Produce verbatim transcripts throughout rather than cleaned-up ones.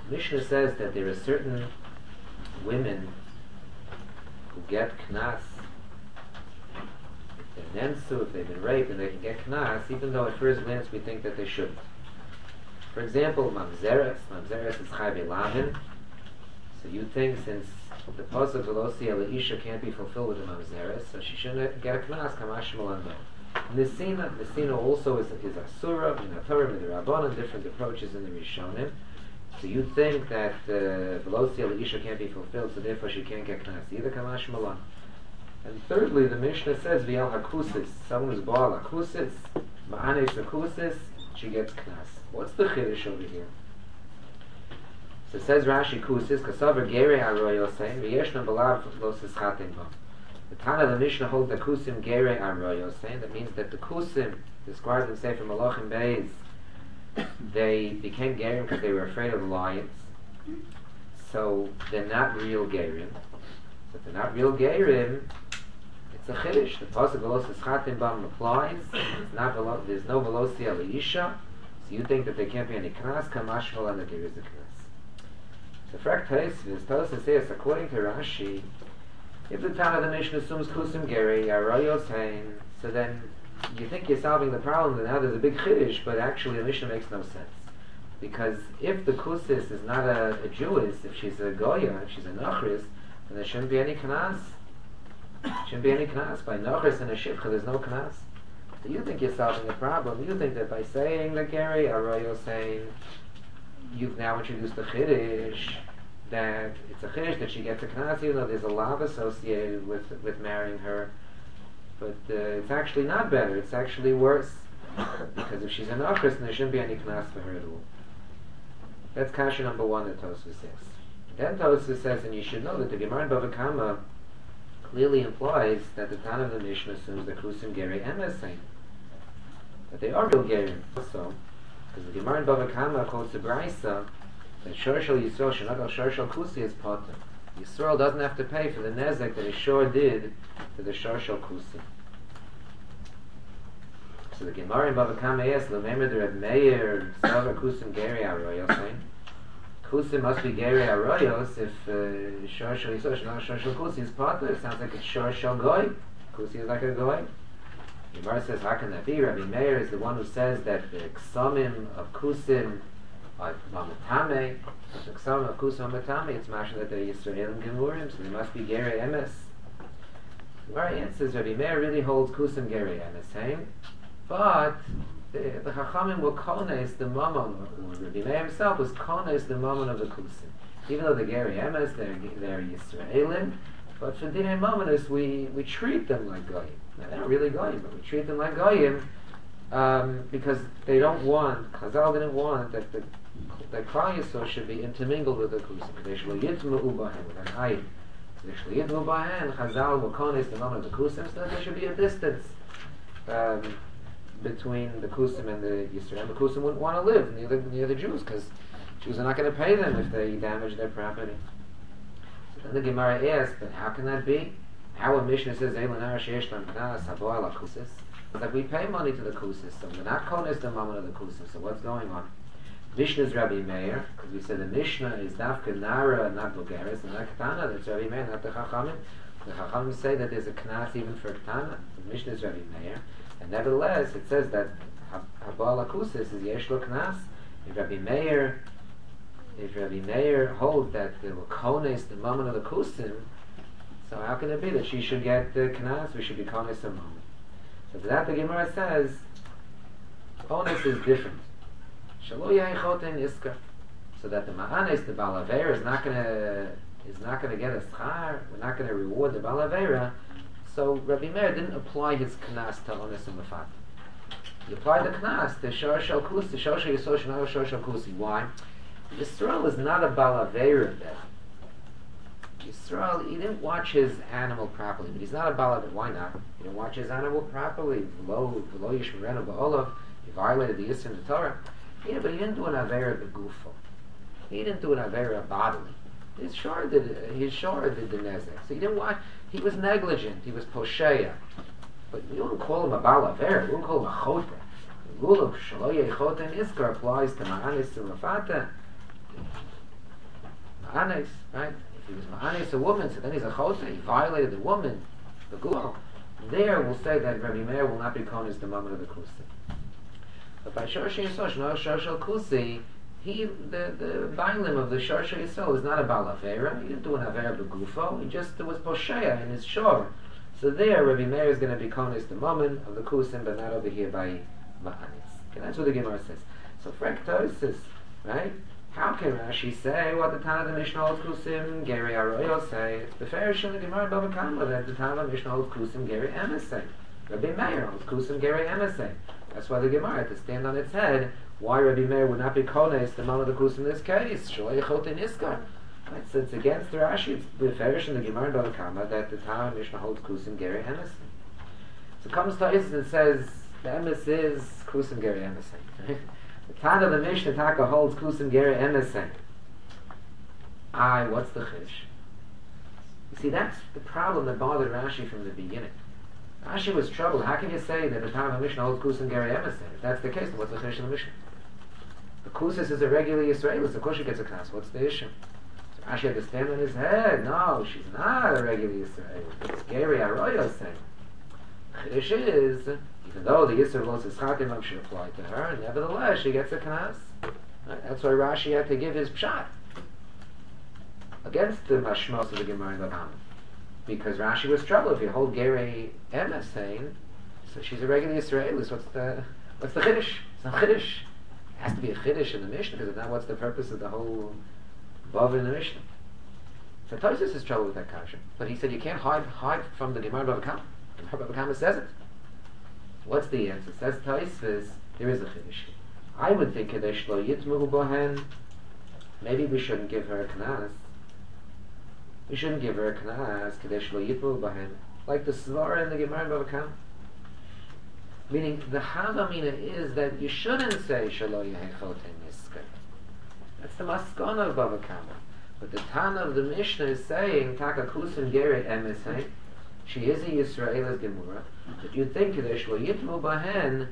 Mishnah says that there are certain women who get knas if they're nensu, if they've been raped, and they can get knas, even though at first glance we think that they shouldn't. For example, mamzeres. Mamzeres is chai belamin. So you think since the pasuk velosi ala isha can't be fulfilled with the mamzeres, so she shouldn't get a knas kamash malando. Nesina, Nesina also is, is asura, min Torah, min the Rabbanan, different approaches in the Rishonim. So you think that velosi ala isha can't be fulfilled, so therefore she can't get knas either kamash malan. And thirdly, the Mishnah says vial hakusis. Someone who's baal hakusis, ma'anesh hakusis, she gets knas. What's the chiddush over here? So it says Rashi kusis kasaver gerei aroyosein v'yeshna balav lo sischatim ba. The Tana of the Mishnah holds the kusim gerei aroyosein. That means that the kusim described in Sefer Malachim Beis, they became gerim because they were afraid of lions. So they're not real gerim. So if they're not real gerim, it's a chiddush. The pasuk lo sischatim ba applies. It's not velo, there's no velosi ala isha. So you think that there can't be any knas, kamashval, and that there is a knas. So Frak Tosfos, Tosfos says, according to Rashi, if the Tana of the Mishnah assumes kusim geri, arayos hain, so then you think you're solving the problem, and now there's a big chiddush, but actually the Mishnah makes no sense. Because if the kusis is not a, a Jewess, if she's a goya, if she's a nachris, then there shouldn't be any knas. Shouldn't be any knas. By nachris and a shivcha, there's no knas. So you think you're solving the problem. You think that by saying the geri, arayos hain, you've now introduced the chiddush that it's a chiddush that she gets a knas, even though there's a lav associated with with marrying her. But uh, it's actually not better. It's actually worse, because if she's an achris, there shouldn't be any knas for her at all. That's kasha number one that Tosfos says. Then Tosfos says, and you should know that the Gemara in Bava Kama clearly implies that the Tana of the Mishnah assumes the kusim geri emes saying that they are real gerim also. Because the Gemara in Bava Kama quotes the Braisa that Shorshal Yisrael Shanagal Shorshal Kusi is potter. Yisrael doesn't have to pay for the nezek that he sure did to the Shorshal Kusi. So the Gemara in Bava Kama asks, remember the Reb Meir Savar Kusim Geri Aroyos saying Kusim must be Geri Aroyos if Shorshal Yisrael Shanagal Shorshal Kusi is potter. It sounds like it's Shorshal Goy. Kusi is like a Goy. The Gemara says, how can that be? Rabbi Meir is the one who says that the ksamim of kusim are mamatame. The ksamim of kusim are mamatame. It's mashal that they're Yisraelim gemurim, so they must be gerei emes. The Gemara answers, Rabbi Meir really holds kusim gerei emes, hey? But the, the Chachamim were kones the mamon, or Rabbi Meir himself was kones the mamon of the kusim. Even though the gerei emes, they're, they're Yisraelim, but for dinei mamonos, we, we treat them like goyim. Now, they're not really goyim, but we treat them like goyim um, because they don't want, Chazal didn't want that the that Klal Yisrael should be intermingled with the kusim. They should yitmu ubahen with an ayin. They should yitmu ubahen. Chazal will kones the moment of the kusim, so that there should be a distance um, between the kusim and the Yisrael. The kusim wouldn't want to live near the, near the Jews because Jews are not going to pay them if they damage their property. So then the Gemara asks, but how can that be? Our Mishnah says, that we pay money to the kusis, so we're not kones the moment of the kusis. So what's going on? Mishnah's Rabbi Meir, because we said the Mishnah is dafka nara, not bulgaris, and not ketana. That's Rabbi Meir, not the Chachamim. The Chachamim say that there's a knas even for ketana. The Mishnah is Rabbi Meir, and nevertheless it says that habal kusis is yesh lo knas. If Rabbi Meir, if Rabbi Meir holds that they will kones the moment of the kusim, so how can it be that she should get the knas? We should be kones a moment. So for that the Gemara says, onus is different. Shalo yayichoten iska. So that the ma'anes, the balaver, is not gonna is not gonna get a schar. We're not gonna reward the balavera. So Rabbi Meir didn't apply his knas to onus and mafat. He applied the knas to shor shel kusi, to shor shel yisor shenaro shor shel kusi. Why? Yisrael is not a balavera there. Yisrael, he didn't watch his animal properly, but he's not a balavera. Why not? He didn't watch his animal properly. V'lo v'lo yishmerenu ba'olav. He violated the Yisra in the Torah. Yeah, but he didn't do an avera begufo. He didn't do an avera bodily. His shor did his shor did the nezek. So he didn't watch. He was negligent. He was posheya. But we don't call him a balavera. We don't call him a chota. The rule of shaloye chota and iskar applies to ma'anis and rafata. Ma'anis, right? If he was Ma'anis a woman, so then he's a Chota, he violated the woman, the Gul. There we'll say that Rabbi Meir will not be called as the moment of the Kusi. But by Shorshi Yisosh, no Shorshal Kusi, he, the, the Bailim of the Shorshal Yisol is not a Baal Avera. He didn't do an Avera Begufo, he just was Posheya in his shore. So there, Rabbi Meir is going to be called as the moment of the Kusim, but not over here by Ma'anis. Okay, that's what the Gemara says. So Frektosis, right? How can Rashi say what the Tana of the Mishnah holds Kusim, Geri Aroyo say? It's beferish in the Gemara Bava Kama that the Tana of the Mishnah holds Kusim, Geri Emes say. Rabbi Meir holds Kusim, Geri Emes say. That's why the Gemara had to stand on its head. Why Rabbi Meir would not be Kones, the Mama of the Kusim in this case? Shalei Chot in Iskar. Right, so it's against the Rashi. It's beferish in the Gemara Bava Kama that the Tana of the Mishnah holds Kusim, Geri Emes. So it comes to Isis and says the Emes is Kusim, Geri Emes say. The Tana of the Mishnah Taka holds Kusim Geri Emes. Aye, what's the Chish? You see, that's the problem that bothered Rashi from the beginning. Rashi was troubled. How can you say that the Tana of the Mishnah holds Kusim Geri Emes? If that's the case, then what's the Chish in the Mishnah? The Kusis is a regular Yisraelis. Of course she gets a Knas. What's the issue? So Rashi had to stand on his head. No, she's not a regular Yisraelis. It's Geri Arroyo saying. Chish is, even though the Yisr Los Ischakim should apply to her, nevertheless she gets a Knas. Right? That's why Rashi had to give his pshat against the Mashmos of the Gemara in Bava. Because Rashi was troubled. If you hold Geri Emes saying, so she's a regular Yisraelis, what's the what's the Chiddush? It's not Chiddush. It has to be a Chiddush in the Mishnah, because if not, what's the purpose of the whole Bava in the Mishnah? So Tosfos is troubled with that kasha. But he said you can't hide hide from the Gemara Bava Kama. The Gemara Bava Kama says it. What's the answer? Says Tosfos, there is a Chiddush. I would think Kadesh Lo Yitmu Bohen. Maybe we shouldn't give her a Knas. We shouldn't give her a Knas, Kadesh Lo Yitmu Bohen, like the Svara in the Gemara Bava Kama. Meaning, the Havamina is that you shouldn't say Shalo Yehechoten Yisker. That's the Maskana of Bava Kama. But the Tana of the Mishnah is saying, Taka Kusim Geri Emes, she is a Yisraelis Gemara, but you think Kadesh Lo Yitmu Bohen,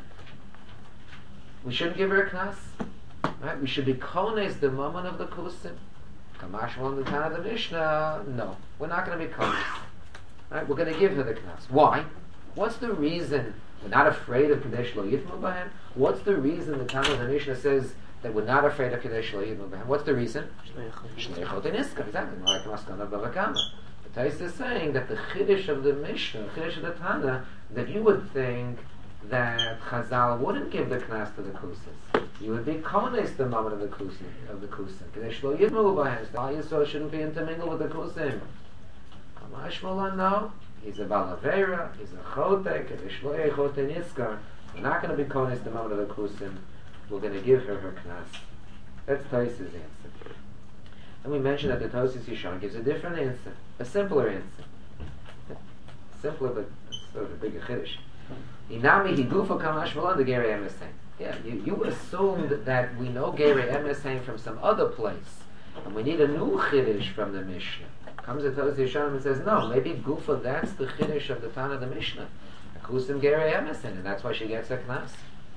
we shouldn't give her a Knas. Right? We should be Kones the moment of the Kusim. Kamash on the Tana of the Mishnah, no. We're not going to be Kones. Right? We're going to give her the Knas. Why? What's the reason? We're not afraid of Kadesh Lo Yitmu Bohen. What's the reason the Tana of the Mishnah says that we're not afraid of Kadesh Lo Yitmu Bohen? What's the reason? Shnei Chot Niska. Exactly. Like Maskana Bava Kama. The Tais is saying that the Chiddush of the Mishnah, Chiddush of the Tana, that you would think that Chazal wouldn't give the Knas to the Kusis. You would be Kones the moment of the Kusim. Of the Kusim. Kadesh Lo Yitmu Bohen. The Al Yisrael shouldn't be intermingled with the Kusim. Kamash Molan, no. He's a Balavera, he's a Chotek, Kadesh Lo Yechoten Yiskar. We're not going to be Kones the moment of the Kusim. We're going to give her her Knas. That's Tosfos' answer. And we mentioned that the Tosfos Yishon gives a different answer, a simpler answer. Simpler, but sort of a bigger Chiddush. Inami Higufa Kamash Molan, the Geri Emes. Yeah, you, you assumed that we know Geri Emes from some other place, and we need a new Chiddush from the Mishnah. Comes the Tosfos Yishon and says, no, maybe Gufa, that's the Chiddush of the Tana of the Mishnah. Kusim Geri Emes, and that's why she gets a Knas.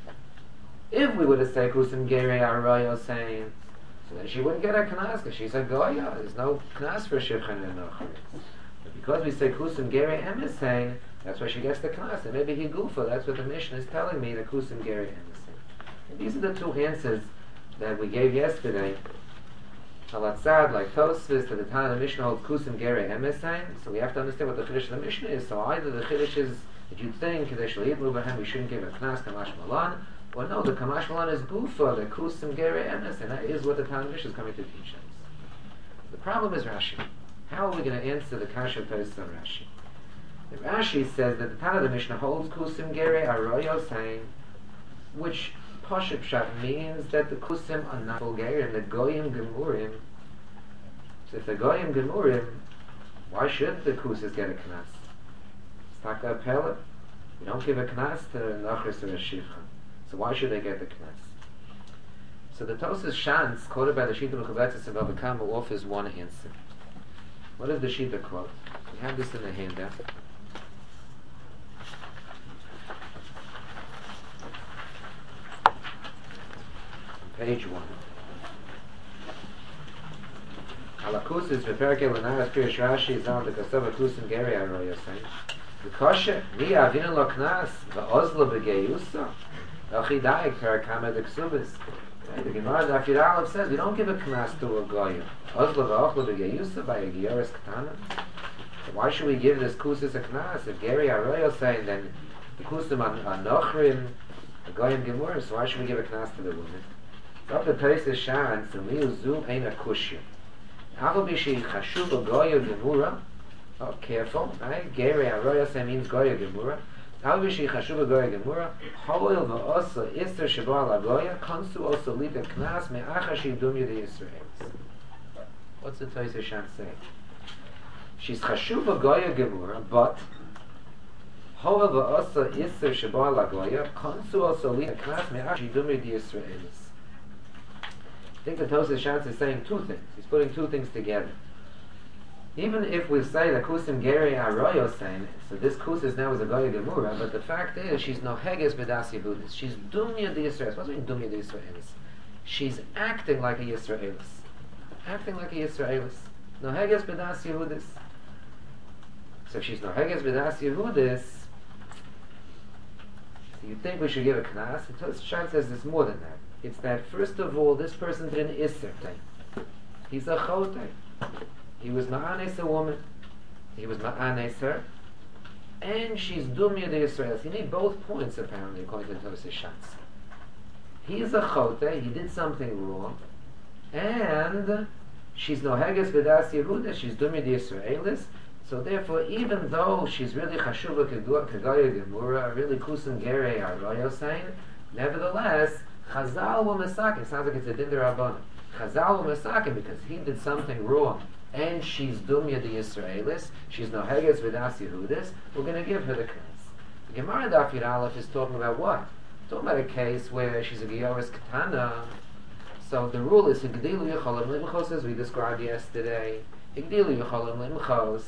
If we would have said Kusim Geri Arroyo saying, so then she wouldn't get a Knas, because she's a Goya. There's no Knas for Shivchan and Nocharitz. But because we say Kusim Geri Emes saying, that's why she gets the Knas. And maybe he Gufa, that's what the Mishnah is telling me, the Kusim Geri Emes saying. And these are the two answers that we gave yesterday. Halatzad, like Tosfos, that the Tana of the Mishnah holds Kusim Geri Emes saying. So we have to understand what the Chiddush of the Mishnah is. So either the Chiddush is that you think Kadesh Lo Yitmu Bohen, we shouldn't give a Knas Kamash Malan, or no, the Kamash Malan is Gufa, the Kusim Geri Emes, and that is what the Tana of the Mishnah is coming to teach us. The problem is Rashi. How are we going to answer the Kasha Tosfos on Rashi? The Rashi says that the Tana of the Mishnah holds Kusim Geri Arroyo saying, which Pashup Pshat means that the Kusim are not Bulgarian, the Goyim Gemurim. So if the Goyim Gemurim, why should the Kusis get a Knas? It's Taka Pella. We don't give a Knas to Nachris or a Shivcha. So why should they get the Knas? So the Tosfos Shantz, quoted by the Shita Mechubetzes and Bava Kama, offers one answer. What is the Shita quote? We have this in the handout. Page one. Ala kusis v'perke l'naras pirish Rashi is on the kasava kusim geri aroya saying. The kosher mi avinu lo knas v'ozla b'geyusa achi daik perakama de ksubis. The Gemara Daf Yud Aleph says we don't give a knas to a goyim. Ozla v'ochla b'geyusa by a gioris katana. So why should we give this kusis a knas? If geri aroya saying then the kusim are nochrim, the goyim gemurim. So why should we give a knas to the woman? So the Tosis Shan Samiu Zum Ein a Kushya. Aval Bishi Chashuv a Goya Gemura. Oh, careful, right? Geri Aroya say means Goya Gemura. Aval Bishi Chashuv a Goya Gemura. Hoil va'osa Ister Shabal a Goya. Konsu also lead a knas me'acha shidum yudei Yisraelis. What's the Tosis Shan saying? She's Chashuv a Goya Gemura, but Hoil va'osa Ister Shabal a Goya. Konsu also lead a knas me'acha shidum yudei Yisraelis. I think the Tosas Shantz is saying two things. He's putting two things together. Even if we say that Kusim Geri Aroyo saying, so this Kusis now is a Goya Gemura, but the fact is she's no Heges B'das Yehudis. She's Dumya the Yisraelis. What does it mean Dumya the Yisraelis? She's acting like a Yisraelis. Acting like a Yisraelis. No Heges B'das Yehudis. So if she's no Heges B'das Yehudis, so you think we should give a Knas? The Tosas Shantz says there's more than that. It's that first of all, this person did an Isser thing. He's a Chote. He was Ma'anes a woman. He was Ma'anes her. And she's Dumya the Yisraelis. You need both points apparently according to the Tosas Shantz. He's a Chote. He did something wrong. And she's no Heges B'das Yehuda. She's Dumya the Yisraelis. So therefore, even though she's really Chashuva Kagaya Gemura, really Kusim Geri Aroyo saying, nevertheless, Chazal will misakin. Sounds like it's a din d'Rabbanan. Chazal will misakin because he did something wrong, and she's dumya the Yisraelis. She's no heges v'das Yehudis. We're going to give her the knas. The Gemara Daf Yud Aleph is talking about what? Talking about a case where she's a gioris katana. So the rule is higdilu yicholim limchos, as we described yesterday. Higdilu yicholim limchos.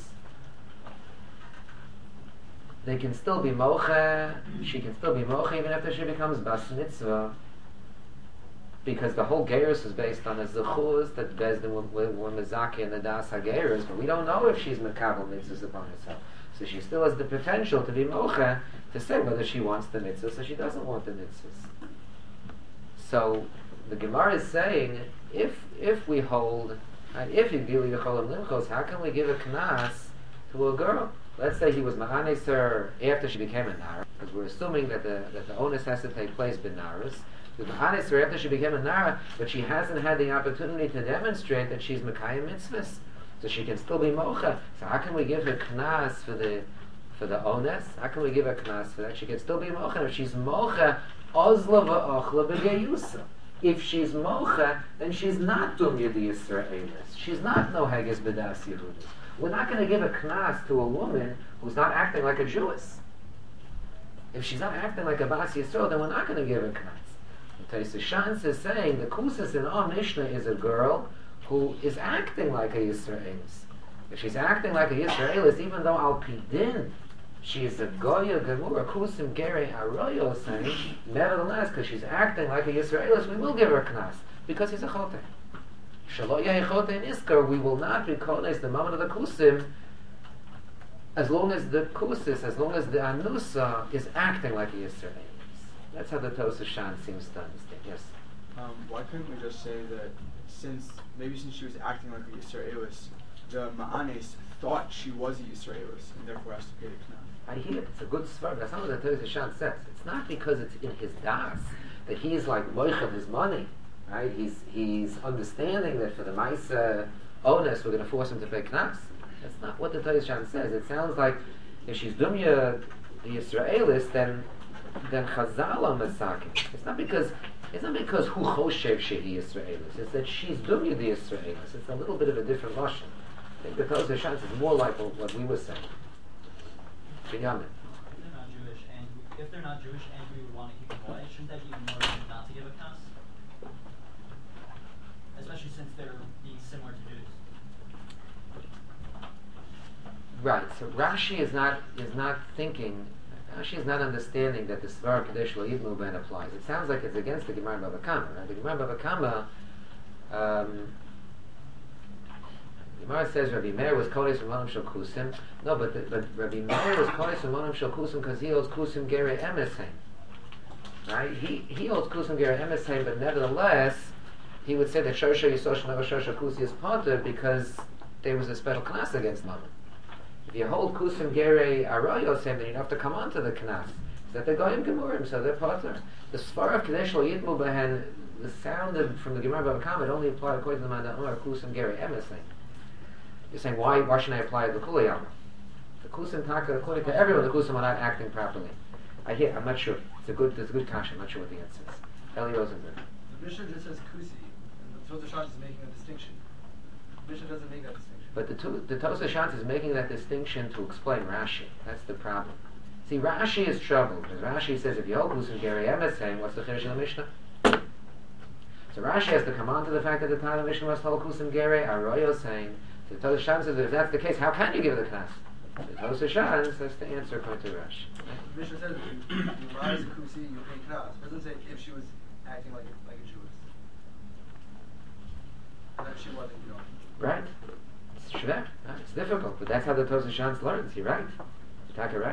They can still be mocha. She can still be mocha even after she becomes bas mitzvah. Because the whole Geirus is based on a Zechuz that Bezdin were Mezaki and the Das HaGeirus, but we don't know if she's Mekabel mitzvahs upon herself. So she still has the potential to be Mocha to say whether she wants the mitzvahs or she doesn't want the mitzvahs. So the Gemara is saying, if if we hold, and if Yigili Yecholim Limchos, how can we give a Knas to a girl? Let's say he was Mahanes her after she became a Nara, because we're assuming that the that the onus has to take place in Naras. Mahanes her after she became a Nara, but she hasn't had the opportunity to demonstrate that she's Mekayim mitzvahs, so she can still be Mocha. So how can we give her Knas for the for the onus? How can we give her Knas for that? She can still be Mocha. If she's Mocha, Ozla va'ochla b'geyusa. If she's Mocha, then she's not Dumya the Yisraelis. She's not no Heges B'das Yehudis. We're not going to give a Knas to a woman who's not acting like a Jewess. If she's not acting like a Bas Yisrael, then we're not going to give her Knas. Tosas Shantz is saying the Kusis in our Mishnah is a girl who is acting like a Yisraelis. If she's acting like a Yisraelis, even though Al Pidin she is a Goya Gemura Kusim Geri Aroyo saying, nevertheless, because she's acting like a Yisraelis, we will give her Knas because he's a Chote. Shalo Yeh Chote in Iskar, we will not be Kones the moment of the Kusim as long as the Kusis, as long as the Anusa is acting like a Yisraelis. That's how the Tosas Shantz seems to understand. Yes? Um, why couldn't we just say that since, maybe since she was acting like a Yisraelis, the Ma'anes thought she was a Yisraelis and therefore has to pay the Knas? I hear it. It's a good svar. That's not what the Tosas Shantz says. It's not because it's in his das that he's like moichel his money. Right? He's he's understanding that for the Maisa onus we're going to force him to pay Knas. That's not what the Tosas Shantz says. It sounds like if she's dumya the Yisraelis, then then Chazal on Masakin. It's not because it's not because who choshev shehi Yisraelis. It's that she's dumya the Yisraelis. It's a little bit of a different lashon. I think the Tosas Shantz is more like what, what we were saying. Binyamin. If they're not Jewish, and we, if they're not Jewish, and we would want to keep them away, shouldn't that be even more reason not to give a knas? Especially since they're being similar to Jews. Right. So Rashi is not is not thinking. Rashi is not understanding that the Svar Kadesh Lo Yidmu Ben applies. It sounds like it's against the Gemara Bava Kama. Right? The Gemara Bava Kama, um, Gemara says Rabbi Meir was kodesh v'monim shel kusim. No, but the, but Rabbi Meir was kodesh v'monim shel kusim because he holds kusim gerei emesein. Right? He he holds kusim gerei emesein, but nevertheless, he would say that shosha yisosh never shosha kusi is potter because there was a special knas against monim. If you hold kusim gerei arayos, then you have to come onto the knas. That they're going gemurim, so they're potter. The svar of kadesh lo yitmu behen, the sound of, from the Gemara Bava Kama, it only applied according to the Manda Umar kusim gerei emesein. You're saying, why, why shouldn't I apply it to Kula Yama? The Kusim Taka, according to everyone, the Kusim are not acting properly. I hear, I'm not sure. It's a good, it's a good kasha, I'm not sure what the answer is. Eli Rosenberg. The Mishnah just says Kusi, and the Tosha Shant is making a distinction. The Mishnah doesn't make that distinction. But the, tu- the Tosha Shant is making that distinction to explain Rashi. That's the problem. See, Rashi is troubled, because Rashi says, if you hold Kusim Geri Emes saying, what's the Chiddush in the Mishnah? So Rashi has to come on to the fact that the Tana Mishnah must hold Kusim Geri, Arroyo saying, the Tosha Shant says that if that's the case, how can you give it a knas? The Tosha Shant says the answer according to Rashi. The Mishnah says if you rise Kusi, you pay knas. It doesn't say if she was acting like a, like a Jewess. And if she wasn't, you know. Right? It's shver. It's difficult, but that's how the Tosha Shant learns. You're right. Taka right.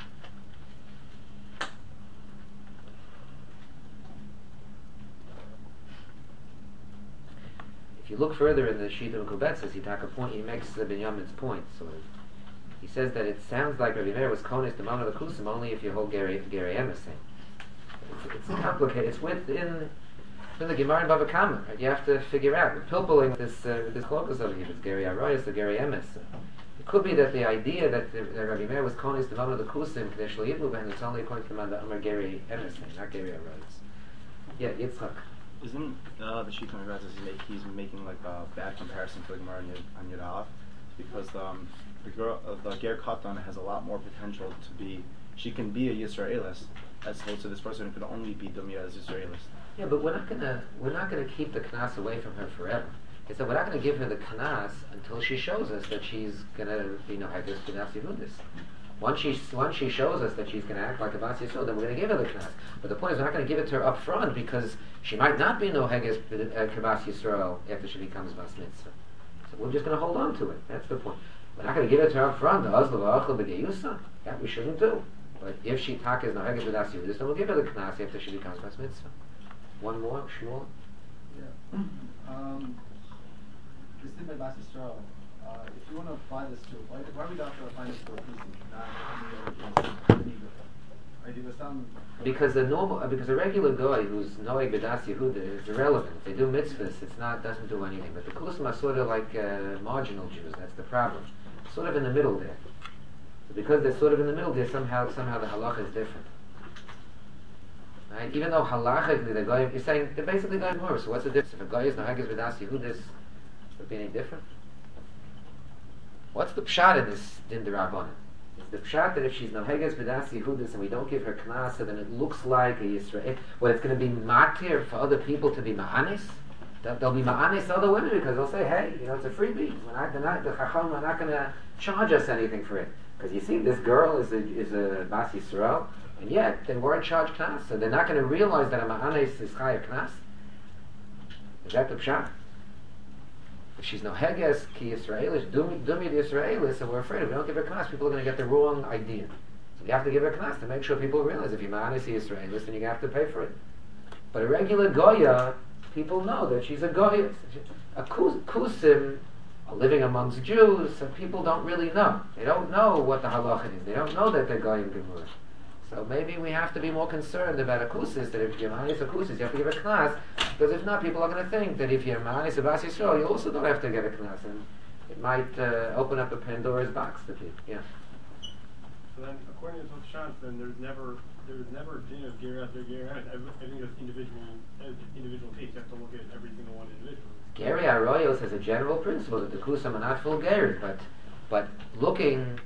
If you look further in the Shita Kubetzes, he take a point. He makes the Binyamin's point. So he says that it sounds like Rabbi Meir was konis the moment of the kusim only if you hold Geri Geri Emerson. It's, it's complicated. It's within in the Gemara and Bava Kama. Right? You have to figure out. We're pilpulling this uh, with this chlokas over here. It's Geri Arroyos or Geri Emes. It could be that the idea that, the, that Rabbi Meir was konis the moment of the kusim Kadesh Yitmu and it's only according to the man that Amar Geri Emerson, not Geri Arroyos. Yeah, Yitzchak. Isn't uh, the Shita Medrash he's, make, he's making like a bad comparison to the Gemara on Yud Aleph because um, the girl, uh, the Ger Katan has a lot more potential to be. She can be a Yisraelis as opposed to this person who could only be Dumya as Yisraelis. Yeah, but we're not gonna we're not gonna keep the knas away from her forever. He said we're not gonna give her the knas until she shows us that she's gonna be no haggis b'das Yehudis. Once she once she shows us that she's going to act like a Bas Yisrael, then we're going to give her the knas. But the point is, we're not going to give it to her up front because she might not be no Heges Bas Yisrael after she becomes Bas Mitzvah. So we're just going to hold on to it. That's the point. We're not going to give it to her up front. That we shouldn't do. But if she takas no Heges Bas Yisrael, then we'll give her the knas after she becomes Bas Mitzvah. One more, Shmuel. Yeah. Um, this thing by Bas Yisrael. Uh, if you want to apply this to, why, why are we not going to apply this to a Kusi, not any other case? Right? It was some, because the normal, uh, because a regular guy who's noeg b'das Yehuda is irrelevant. If they do mitzvahs, it's not doesn't do anything. But the kusim are sort of like uh, marginal Jews. That's the problem. Sort of in the middle there. So because they're sort of in the middle there, somehow somehow the halacha is different. Right? Even though halachically the guy, you're saying they're basically going more. So what's the difference? If a guy is noeg b'das Yehuda, would it be any different? What's the pshat in this din d'Rabbanan? It's the pshat that if she's noheges b'das Yehudis and we don't give her knas, then it looks like a Yisrael. Well, it's going to be matir for other people to be ma'anis. They'll be ma'anis to other women because they'll say, hey, you know, it's a freebie. We're not, they're not, the chacham are not going to charge us anything for it. Because you see, this girl is a, is a Bas Yisrael, and yet they weren't charged knas. So they're not going to realize that a ma'anis is chayav knas. Is that the pshat? If she's no heges ki Yisraelis, dumi dumi Yisraelis, and we're afraid if we don't give her knas, people are going to get the wrong idea. So you have to give her knas to make sure people realize if you're ma'anis Yisraelis, then you have to pay for it. But a regular goya, people know that she's a goya. A kus, kusim are living amongst Jews, and people don't really know. They don't know what the halacha is. They don't know that they're goyim gemurah. So maybe we have to be more concerned about a kusis, that if you're ma'anis a kusis, you have to give a knas, because if not, people are going to think that if you're ma'anis a Bas Yisrael, you also don't have to get a knas, and it might uh, open up a Pandora's box to people. Yeah. So then, according to Tosha, then there's never there's never a din of gear out there, gear out. Everything is individual, individual case. You have to look at every single one individually. Geri Arroyos has a general principle that the kusam are not full gerin, but but looking.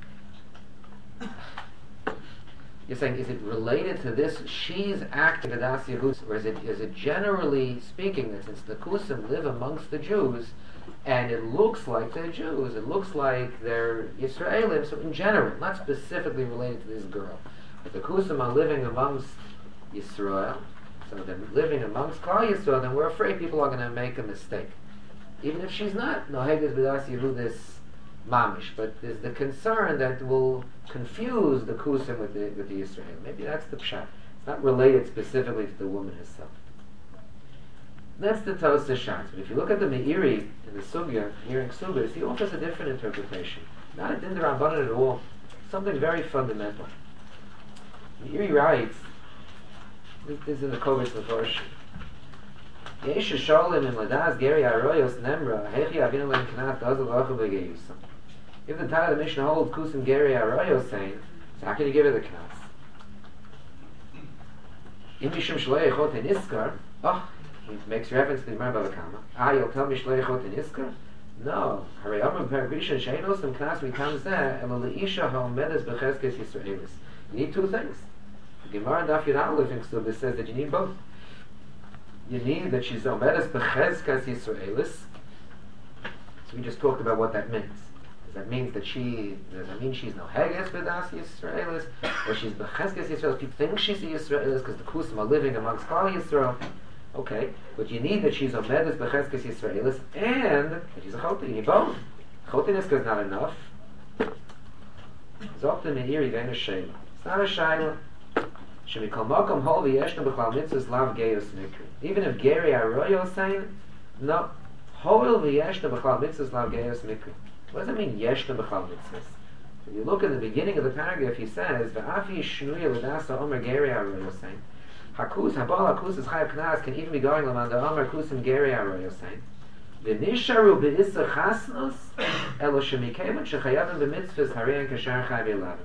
You're saying, is it related to this? She's acting b'das Yehudis, or is it, is it generally speaking that since the Kusim live amongst the Jews, and it looks like they're Jews, it looks like they're Yisraelim, so in general, not specifically related to this girl, but the Kusim are living amongst Yisrael, so they're living amongst Klal Yisrael, then we're afraid people are going to make a mistake. even if she's not noheges b'das Yehudis mamish, but there's the concern that will confuse the kusim with the with the Israel. Maybe that's the pshat. It's not related specifically to the woman herself. That's the Tosa Shas. But if you look at the Meiri in the Sugya, hearing Sugyas, he offers a different interpretation. Not a Din Rabbanan at all. Something very fundamental. Meiri writes, this is in the Kovetz Mefarshim, Yesh Sholim in Ladas Geri Aroyos Nemra Hechi Avinu Len Knat Dazel Achu Begeyusam. If the Tana of the Mishnah holds Kusim Geri Aroyos saying, so how can you give her the Knas? Im Mishum Shloi Echot in Iskar, oh, he makes reference to the Gemara Bava Kama. Ah, you'll tell me Shloi Echot in Iskar? No. Harei Amar Peragrisha Sheinos and Knas becomes there, Elo Leisha Ha'omedes Becheskes Yisraelis. You need two things. The Gemara in Daf Yud Aleph in Ksubis says that you need both. You need that she's Omedes Becheskes Yisraelis. So we just talked about what that means. Does that mean that she, does that mean she's no Heges B'das Yisraelis? Or she's Becheskes Yisraelis? People think she's a Yisraelis because the Kusim are living amongst Klal Yisrael. Okay, but you need that she's Omedes Becheskes Yisraelis and that she's a Chotin. You need both. Chotin is not enough. It's often Meiri Vein a Shayla. It's not a Shayla. Shemikol Mokom Hol V'yeshna B'chal Mitzvahs Lav Geyos Mikri. Even if Geri Aroyo is saying, no, Hol V'yeshna B'chal Mitzvahs Lav Geyos Mikri. What does it mean, Yeshna B'chal Mitzvahs? So you look at the beginning of the paragraph, he says, V'afi Shnuya L'dasa Omer Geri Aroyo is saying, Hakus, Habal Hakus is Chayav Knas can even be going Lamanda Omer Kusim Geri Aroyo is saying, V'nisharu B'issa Chasnos Elo Shemikevan Shechayavim B'mitzvahs Harein Kashar Chayav Yelav.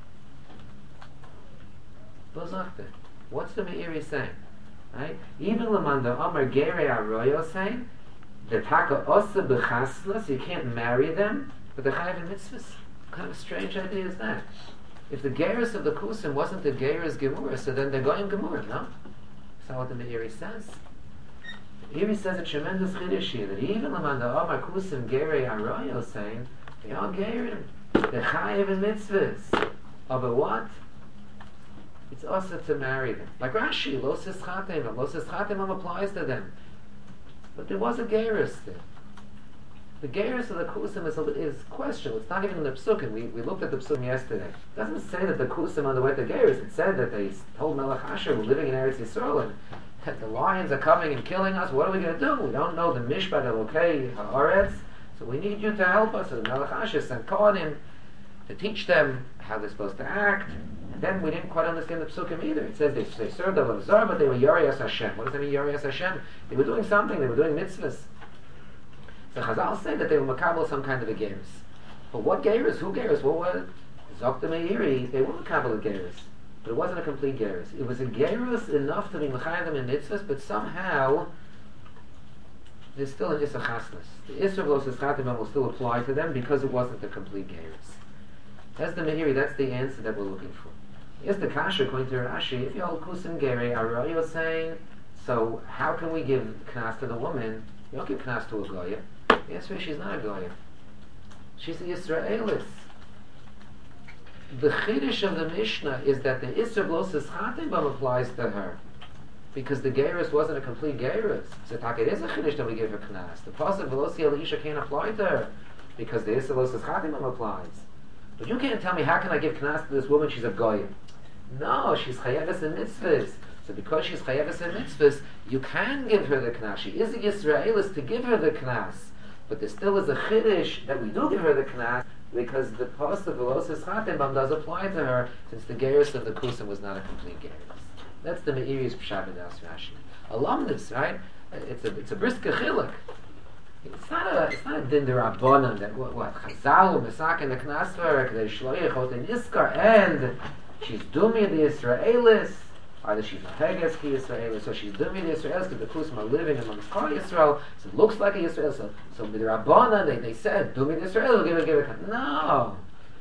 What's the Meiri saying? Right? Even Lamanda Amar Geri Aroyo saying the Taka Osa B'chasnas, you can't marry them, but the Chayav in Mitzvahs. What kind of strange idea is that? If the Geras of the Kusim wasn't the Geras Gemurah, so then they're going Gemurah, no? That's not what the Meiri says. The Meiri says a tremendous chiddush here, that even Lamanda Amar Kusim Geri Aroyo saying they are Gerim, they're Chayav in Mitzvahs. Oh, but what? It's also to marry them. Like Rashi, Lo Sis Chatem, Lo Sis Chatem applies to them. But there was a Geras there. The Geras of the Kusim is, is questionable. It's not even in the Psukim. We, we looked at the Psukim yesterday. It doesn't say that the Kusim underwent the Geras. It said that they told Melech Asher, we're living in Eretz Yisrael, and that the lions are coming and killing us. What are we going to do? We don't know the Mishpat Elokei Haaretz, so we need you to help us. So Melech Asher sent Kohanim to teach them how they're supposed to act. And then we didn't quite understand the Psukim either. It says they, they served Avodah Zarah, but they were Yorias Hashem. What does that mean, Yorias Hashem? They were doing something. They were doing mitzvahs. So Chazal said that they were makabel some kind of a gerus. But what gerus? Who gerus? What was it? Zokta Meiri, they were makabel a gerus. But it wasn't a complete gerus. It was a gerus enough to be mechayim them in mitzvahs, but somehow there's still an Issa Chasnas. The Issa of Lo Sis Chatem will still apply to them because it wasn't a complete gerus. That's the Meiri, that's the answer that we're looking for. Yes, the Kasha, according to Rashi, if you're Kusim Geri, Aroyo saying, so how can we give Knas to the woman? You don't give Knas to a Goya. The answer is she's not a Goya. She's a Yisraelis. The Chiddush of the Mishnah is that the Isra of Lo Sis Chatem applies to her. Because the Geirus wasn't a complete Geirus. So it is a Chiddush that we give her Knas. The Pasuk Velosi Elisha can't apply to her. Because the Isra of Lo Sis Chatem applies. But you can't tell me, how can I give Knas to this woman? She's a Goya. No, she's Chayavis in Mitzvahs. So because she's Chayavis in Mitzvahs, you can give her the Knas. She is a Yisraelis to give her the Knas. But there still is a Chiddush that we do give her the Knas, because the post of Velosis Chatem does apply to her, since the Geirus of the Kusim was not a complete Geirus. That's the Meiri's Pshat B'das Rashi. Alumnus, right? It's a it's a brisker chiluk. It's not a it's not a din d'Rabbanan that what what Chazal Mesak in the Knas for her they shloichot in Iskar, and she's dumi the Israelis. Either she's a Heges ki Yisraelis, so she's dumi the Israelis because the Kusim are living amongst Klal Yisrael, so it looks like a Yisrael. So so with the Rabbanan they they said dumi the Israel, we'll give it give it. No,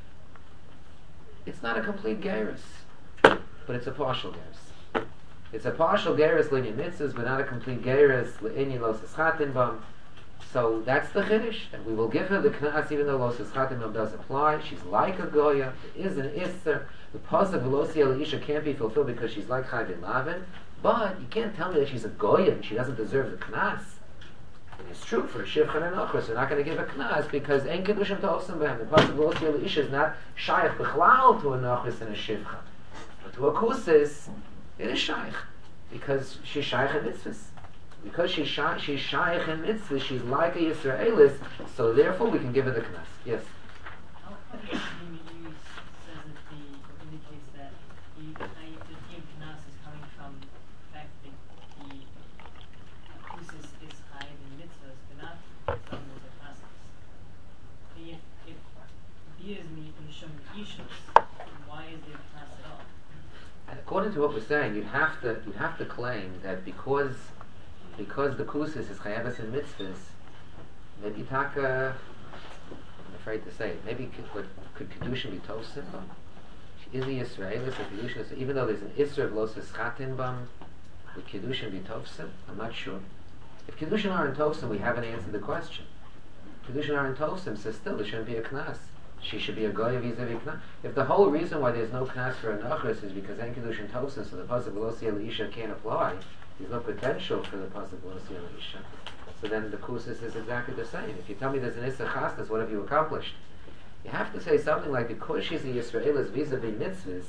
it's not a complete Geirus, but it's a partial Geirus. It's a partial Geirus l'inyan mitzvahs, but not a complete Geirus l'inyan lo sis chatin bam. So that's the Chiddush, that we will give her the Knas even though lo sis chatin bam does apply. She's like a Goya. There is an Isser. The pasuk Velosi Elisha can't be fulfilled because she's like Chayv in Lavin. But you can't tell me that she's a Goya and she doesn't deserve the Knas. And it's true for a shivcha and achos. We're not going to give a knas because ein kedushin to osim behem. The pasuk will also the isha is not shaykh b'chlal to a nachos and a shivcha, but to a kusis it is shaykh because she's shaykh in mitzvahs. Because she's shaykh, she's shaykh in mitzvahs, she's like a Yisraelis, so therefore we can give her the knas. Yes. How come the Meiri says that the indicates that the the Yom Knas is coming from the fact that the Akusis is high in mitzvahs, but not from the Knases. If if Bia is Mishum Ishus, why is there Knas at all? And according to what we're saying, you'd have to you'd have to claim that because because the kusis is chayavas and mitzvahs, maybe taka. I'm afraid to say it. Maybe could, could, could kedushin be tosin bam? Is the Yisraelis a kedushin? is- Even though there's an isra of los eschatin bam, would kedushin be tosin? I'm not sure. If kedushin aren't tosin, we haven't answered the question. Kedushin aren't tosin, so still there shouldn't be a knas. She should be a goya vis-a-vis knas. If the whole reason why there's no knas for a nachris is because ain't kedushin tosin, so the pasuk velosi elisha can't apply. There's no potential for the pasuk velosi elisha. So then the kusis is exactly the same. If you tell me there's an issa chasnas, what have you accomplished? You have to say something like, because she's a Yisraelis vis-a-vis mitzvahs,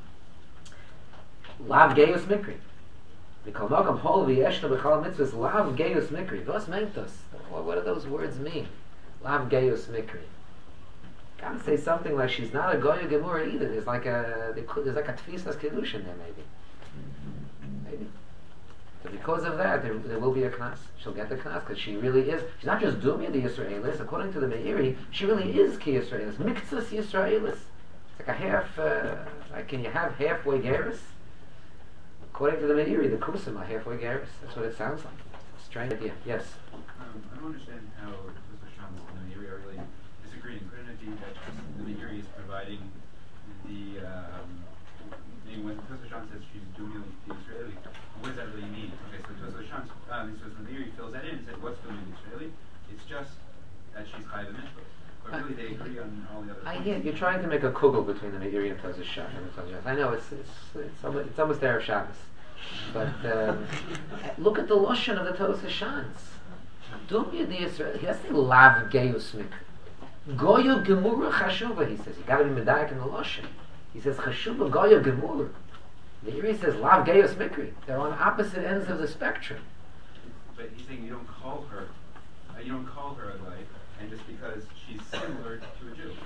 lav geus mikri. Mikol magam hol v'yeshna b'chal mitzvahs, lav geus mikri. Vos mentos? What what do those words mean? Lav geus mikri. Gotta say something like she's not a goya gemura either. There's like a there's like a tfisas kedushin there maybe. Maybe. So because of that, there, there will be a knas. She'll get the knas because she really is. She's not just dumya the Yisraelis. According to the Meiri, she really is ki Yisraelis. Miktzas Yisraelis. It's like a half. Uh, like can you have halfway geras? According to the Meiri, the kusim are halfway geras. That's what it sounds like. It's a strange idea. Yes. Um, I don't understand how Tosfos Shams and the Meiri are really disagreeing. Couldn't it be that the Meiri is providing the um, I mean, when Tosfos Shams says she's dumya the Israeli, what does that really mean? Okay, so Tosfos Shams, um, so the Meiri fills that in and said, what's dumya the Israeli? It's just that she's chayv a mitzvah. But really, they agree on all the other I points. hear you're trying to make a kugel between the Meiri and Tosfos Shas. I know it's it's it's almost, it's almost Erev Shabbos, but um, look at the lashon of the Tosfos Shas. Dumya the Israeli. He doesn't say lav geus mikra. Goya gemura chashuva. He says you got to be medayik in the lashon. He says chashuva goya gemura. The Meiri says lav geus mikri. They're on opposite ends of the spectrum. But he's saying you don't call her, uh, you don't call her a guy, and just because she's similar to a Jew.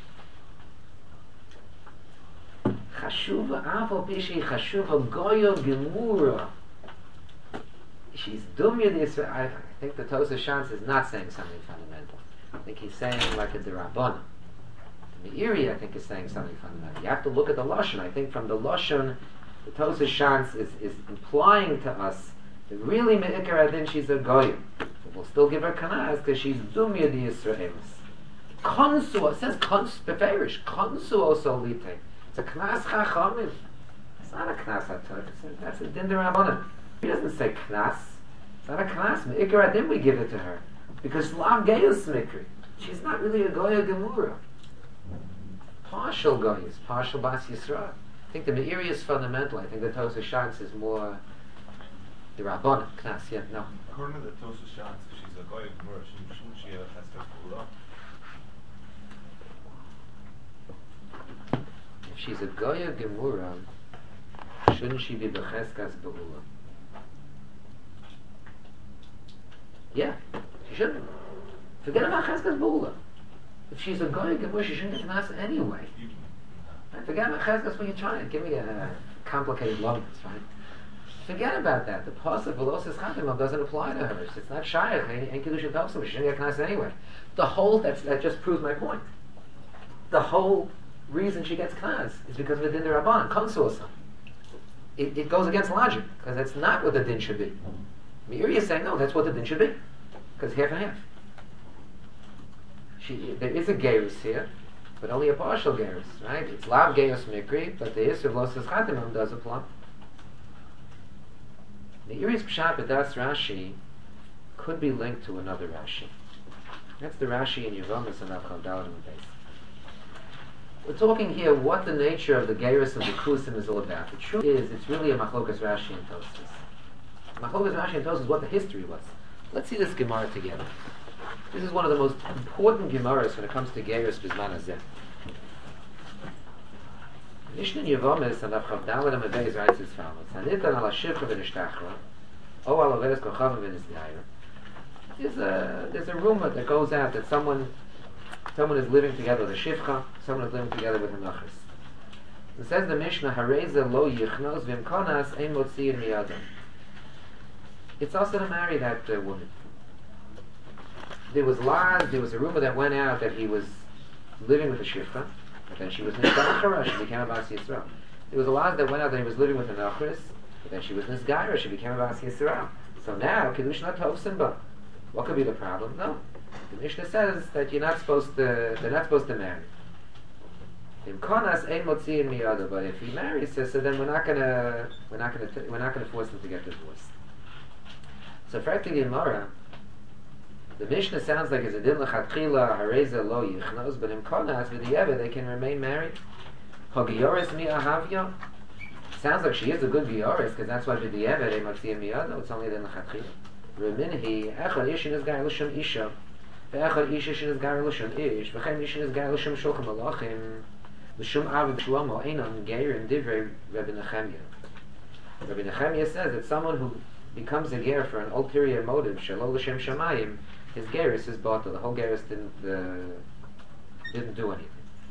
Chashuva avol pishi chashuva goya gemura. She's dumya the Israel. I think the Tosfos Shas is not saying something fundamental. I think he's saying like a derabbanan. The Meiri, I think, is saying something fundamental. You have to look at the lashon. I think from the lashon, the Tosfos Shas is, is implying to us that really me'ikar adin she's a goyim. So we'll still give her kanas because she's dumya the Yisraelis. Konsu, it says konsu beferish. Konsu also lite. It's a knas chachamim. It's not a knas hatot. That's a din derabbanan. He doesn't say knas. It's not a knas. Me'ikar adin we give it to her because lav geus mikri. She's not really a goya gemura. Partial goyis, partial bas Yisrael. I think the Meiri is fundamental. I think the Tosfos Shas is more the Rabbanan, Knas, yeah, no. According to the Tosfos Shas, if she's a goya gemura, shouldn't she have cheskas beula? If she's a goya gemura, shouldn't she be becheskas beula? Yeah, she shouldn't. Forget about cheskas beula. If she's a goya gemura, she shouldn't get Knas anyway. Right? Forget about cheskas when you're trying. Give me a complicated lumps, right? Forget about that. The pasuk velos eschatim doesn't apply to her. It's not shayach. Ain't kedushin tosim. She shouldn't get knas anyway. The whole that's, that just proves my point. The whole reason she gets knas is because of the din derabbanan konsuosam. It, it goes against logic because that's not what the din should be. Meiri is saying no, that's what the din should be because half and half. She, there is a gerus here, but only a partial gerus, right? It's lav geus mikri, but the issue of los eschatim does apply. The Meiri's pshat b'das Rashi could be linked to another Rashi. That's the Rashi in Yevomis and Avcham Dalet and Beis. We're talking here what the nature of the gerus of the kusim is all about. The truth is, it's really a machlokas Rashi and Tosfos. Machlokas Rashi and Tosfos is what the history was. Let's see this Gemara together. This is one of the most important Gemaras when it comes to Gerus Bizman Hazeh. Mishnah Yevomis and Avchav Dalet and Mebez writes as follows: Hanitan ala shivcha v'nishtachra, o ala veres kochavim v'nisgayer. There's a there's a rumor that goes out that someone someone is living together with a shivcha, someone is living together with a nachas. It says the Mishnah, Hareza lo yichnos v'imkonas ein motziin miyadam. It's also to marry that uh, woman. There was lies, there was a rumor that went out that he was living with a shivcha, but then she was nisgara, she became a Bas Yisrael. There was a lie that went out that he was living with a nachris, but then she was nisgara, she became a Bas Yisrael. So now, Kiddush not tovsin ba. What could be the problem? No. The Mishnah says that you're not supposed to, they're not supposed to marry. In konas ein motziin miyada, but if he marries her, so then we're not gonna, we're not gonna, we're not gonna force them to get divorced. So for the Gemara, the Mishnah sounds like it's a din lechatchila hareza lo yichnos, but in konas v'di'eved they can remain married. Hagioris mi ahavya sounds like she is a good gioris because that's why v'di'eved they motziin miyada. It's only a din lechatchila. Reminhi echad ishin is gai l'shem isha, ve'echad isha shin is gai l'shem ish, v'chem ishin is gai l'shem shulchan malachim. L'shum aviv shlomo einon geirim divrei Rabbi Nechemia. Rabbi Nechemia says that someone who becomes a ger for an ulterior motive, shelo l'shem shamayim, his geris is bottle. The whole geris didn't uh, didn't do anything.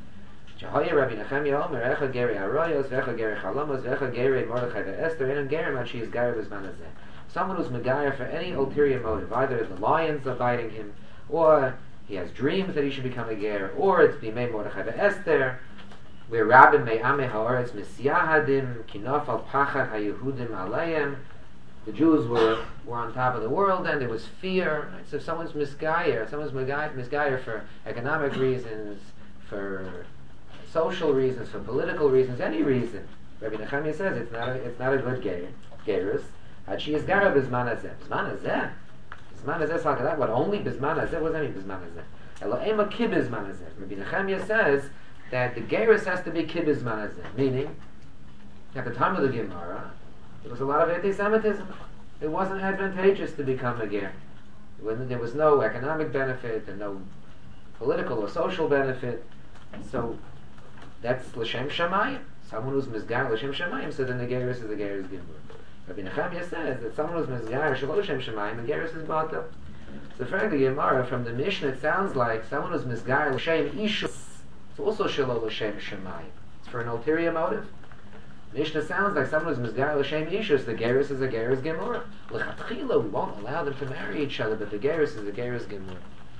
Jahaya Rabbi Nechemia Omer echad geri arayos, ve'echad geri chalamos, ve'echad geri Mordechai ve'Esther, einon gerim ad she is ger b'zman hazeh. Someone who's megayer for any ulterior motive, either the lions are biting him, or he has dreams that he should become a ger, or it's bimei Mordechai ve'Esther, where Rabbin me'ameh ha'oretz misyahadim kinaf al pachad ha'yehudim alayim. The Jews were, were on top of the world, and there was fear. Right? So if someone's misgayer, someone's misgayer for economic reasons, for social reasons, for political reasons, any reason, Rabbi Nechemia says it's not a, it's not a good ger, gerus. She is gara b'zman hazeh. B'zman hazeh? B'zman hazeh is like that. What, only b'zman hazeh? What does that mean, b'zman hazeh? Elo ema ki b'zman hazeh. Rabbi Nechemia says that the gerus has to be ki b'zman hazeh. Meaning, at the time of the Gemara, there was a lot of anti-Semitism. It wasn't advantageous to become a ger. When there was no economic benefit and no political or social benefit. So, that's l'shem shamayim. Someone who's mizgar l'shem shamayim, so then the gerus is the gerus gimur. Rabbi Nechemia says that someone who's mizgar shelo l'shem shamayim, the gerus is bata. So for the Gemara, from the Mishnah, it sounds like someone who's mizgar l'shem ishus, it's also shelo l'shem shamayim. It's for an ulterior motive. Mishnah sounds like someone who's mizgar l'shem ishus, the gerus is a gerus gemura. L'chatchila, we won't allow them to marry each other, but the gerus is a gerus gemura.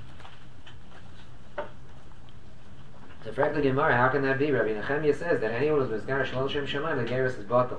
So for the Gemara, how can that be? Rabbi Nechemia says that anyone who's mizgar shelo l'shem shamayim, the gerus is bata.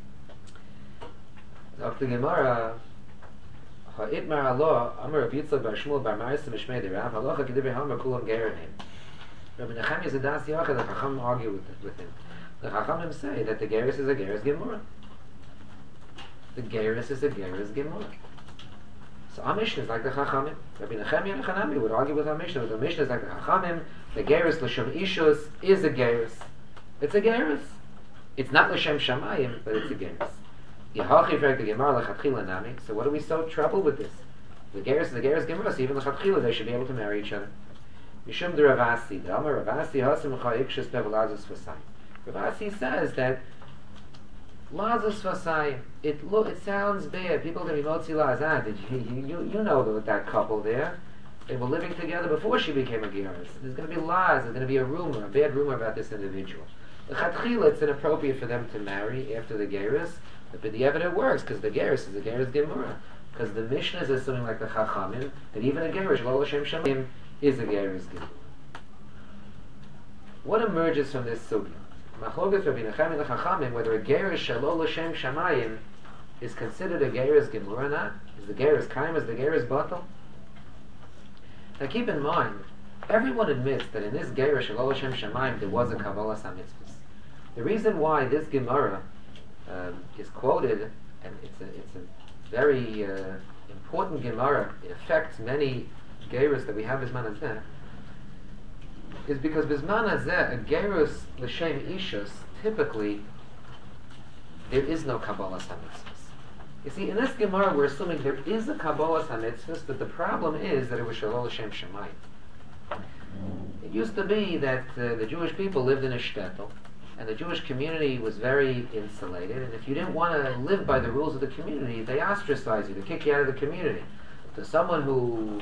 Of the Gemara, ha'itmar Allah, Amar Rav Yitzchak bar Shmuel bar Marisa Mishmei de Rav, halacha k'divrei Hamar kulam gerenim. Rabbi Nechemia is a das yachid, the Chacham argue with, with him. The Chachamim say that the gerus is a gerus gemura. The gerus is a gerus gemura. So our Mishnah is like the Chachamim. Rabbi Nechemia and Hanami would argue with our Mishnah, but the Mishnah is like the Chachamim. The gerus l'shem ishus is a gerus. It's a gerus. It's not l'shem shamayim, but it's a gerus. So what are we so troubled with this? The gerus, the gerus gemara, so even the chatchila, they should be able to marry each other. Mishum de Ravasi, the Amar Ravasi hasim chayikshus bevelazus fasai. Ravasi says that lazus fasai, it look, it sounds bad. People are going to be motzi lazah. Did you, you, you know that that couple there, they were living together before she became a gerus. There's going to be lies. There's going to be a rumor, a bad rumor about this individual. The chatchila, it's inappropriate for them to marry after the gerus. But the evidence works because the gerus is a gerus gemura. Because the Mishnah is assuming like the Chachamim that even a gerus lo l'shem shamayim is a gerus gemura. What emerges from this sugya? Machlokas Rabbi Nechemia and the Chachamim whether a gerus shelo l'shem shamayim is considered a gerus gemura or not? Is the gerus kaim? Is the gerus batal? Now keep in mind, everyone admits that in this gerus shelo l'shem shamayim there was a kabbalas hamitzvos. The reason why this gemara Um, is quoted, and it's a, it's a very uh, important Gemara. It affects many gerus that we have Bizman Hazeh. Is because Bizman Hazeh, a gerus l'shem ishus, typically there is no Kabbalas HaMitzvos. You see, in this Gemara, we're assuming there is a Kabbalah HaMitzvahs, but the problem is that it was Shalol Hashem Shemayim. It used to be that uh, the Jewish people lived in a shtetl, and the Jewish community was very insulated, and if you didn't want to live by the rules of the community, they ostracized you, they kick you out of the community. So someone who,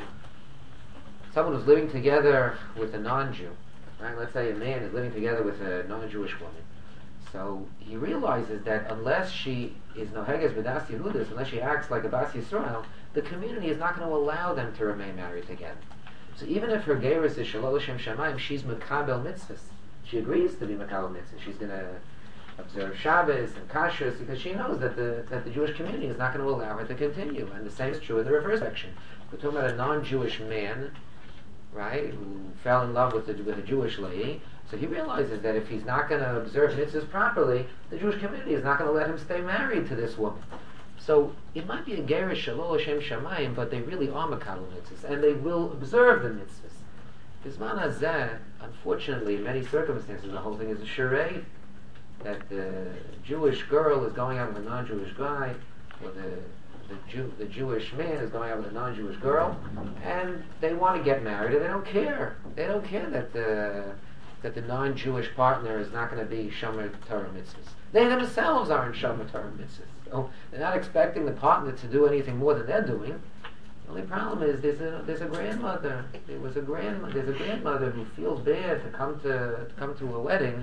someone who's living together with a non-Jew, right? Let's say a man is living together with a non-Jewish woman. So he realizes that unless she is noheges b'das Yehudis, unless she acts like a Bas Yisrael, the community is not going to allow them to remain married together. So even if her gerus is Shalol Hashem Shemayim, she's Mekabel Mitzvahs. She agrees to be Mekabel Mitzvahs. She's going to observe Shabbos and Kashrus because she knows that the that the Jewish community is not going to allow her to continue. And the same is true in the reverse section. We're talking about a non-Jewish man, right, who fell in love with, the, with a Jewish lady. So he realizes that if he's not going to observe mitzvahs properly, the Jewish community is not going to let him stay married to this woman. So it might be a gerish Shalol Hashem Shamayim, but they really are Makabel mitzvahs, and they will observe the mitzvahs. Bisman hazeh, unfortunately, in many circumstances, the whole thing is a charade, that the Jewish girl is going out with a non-Jewish guy, or the the, Jew, the Jewish man is going out with a non-Jewish girl, and they want to get married, and they don't care. They don't care that the that the non-Jewish partner is not going to be Shomer Torah mitzvahs. They themselves aren't Shomer Torah mitzvahs. So they're not expecting the partner to do anything more than they're doing. The only problem is there's a there's a grandmother. There was a grand there's a grandmother who feels bad to come to, to come to a wedding,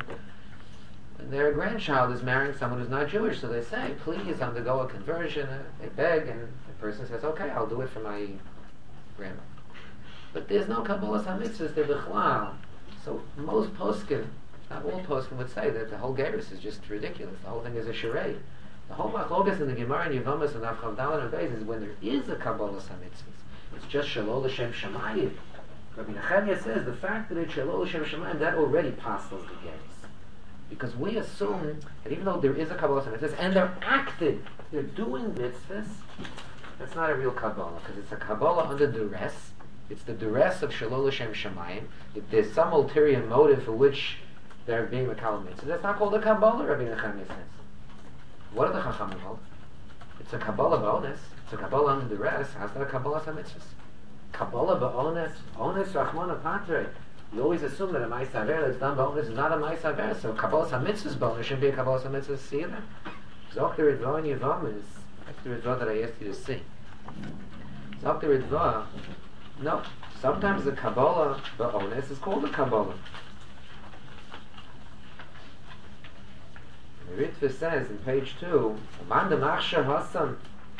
and their grandchild is marrying someone who's not Jewish. So they say, please undergo a conversion. They beg, and the person says, okay, I'll do it for my grandma. But there's no Kabbalah HaMitzvahs there b'chlal. So most poskim, not all poskim, would say that the whole gerus is just ridiculous. The whole thing is a charade. The whole machlokas in the Gemara and Yevamos and Avchav Dalet and Beis is when there is a Kabbalah HaMitzvahs. It's just Shalol Hashem Shemayim. Rabbi Nechemia says the fact that it's Shalol Hashem Shemayim, that already passes the gerus. Because we assume that even though there is a Kabbalah HaMitzvahs and they're active, they're doing mitzvahs, that's not a real Kabbalah, because it's a Kabbalah under duress. It's the duress of Shalol Hashem Shemayim. If there's some ulterior motive for which they're being Makabel mitzvahs, that's not called a Kabbalah, Rabbi Nechemia says. What are the Chachamim called? It's a Kabbalah ba'ones. It's a Kabbalah under duress. How's that a Kabbalah HaMitzvahs? Kabbalah ba'ones. Ones Rachmana Patre. You always assume that a Ma'is Haver that's done ba'ones is not a Ma'is Haver. So Kabbalah HaMitzvahs ba'ones shouldn't be a Kabbalah HaMitzvahs either. Zok the Ritva in Yevamos. That's the Ritva that I asked you to see. Zok the Ritva. No. Sometimes the Kabbalah ba'ones is called a Kabbalah. The Ritva says in page two, Man de Machsher Hassan.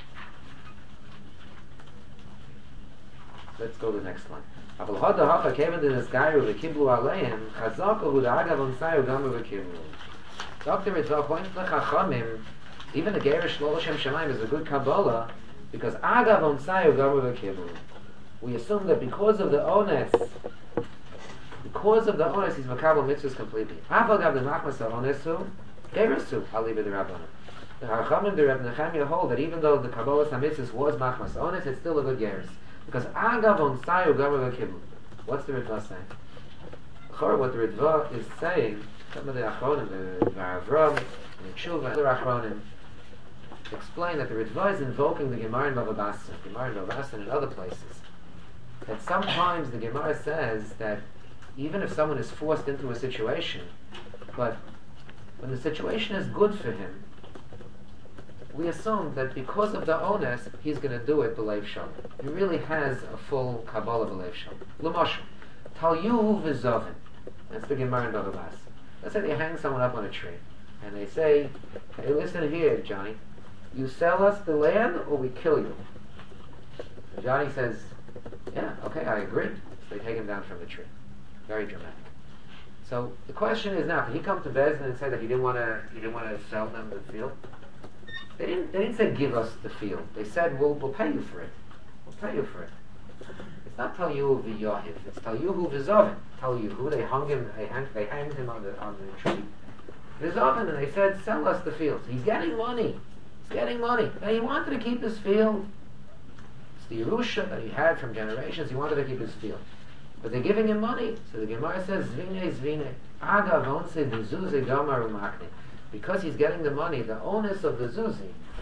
Let's go to the next line. Aval hada hacha keven den esgayru v'kiblu aleim chazaka hu da'agav onsayu gamu v'kiblu. Doctor Ritva points to Chachamim, even the Gerish Shalol Hashem Shemayim is a good Kabbalah, because agav onsayu gamu v'kiblu. We assume that because of the ones, because of the ones, he's Makabel mitzvahs completely. Aval gav the machmas ha'onesu, Gerusu, Aliba the Rabbanim. The Chachamim, the Rebbe Nechemia hold that even though the Kabbalah HaMitzvahs was machmas ones, it's still a good gerus. Because agav onsayu gamu v'kiblu. What's the Ritva saying? What the Ritva is saying, some of the Achronim, the Varavram, the Tshuva, and the Achronim, explain that the Ritva is invoking the Gemara in Bava Basra, Gemara in Bava Basra and other places. That sometimes the Gemara says that even if someone is forced into a situation, but when the situation is good for him, we assume that because of the onus, he's going to do it b'leiv shalom. He really has a full Kabbalah b'leiv shalom. L'mashal, tal yuhu v'zovin. That's the Gemara in Bava Basra. Let's say they hang someone up on a tree, and they say, hey, listen here, Johnny, you sell us the land or we kill you. And Johnny says, yeah, okay, I agree. So they take him down from the tree. Very dramatic. So the question is now, can he come to Bezdin and say that he didn't want to he didn't want to sell them the field? They didn't they didn't say give us the field. They said we'll we'll pay you for it. We'll pay you for it. It's not Tal Yuhu v'Yohiv. It's Tal Yuhu v'Zovin. Tal Yuhu, they hung him. They hanged they hanged him on the on the tree. V'Zovin, and they said sell us the field. So he's getting money. He's getting money. And he wanted to keep his field. It's the Yerusha that he had from generations. He wanted to keep his field. But they're giving him money. So the Gemara says, Zvine, Zvine, Agav onse the Zuzi Gamar Umakne. Because he's getting the money, the onus of the Zuzi,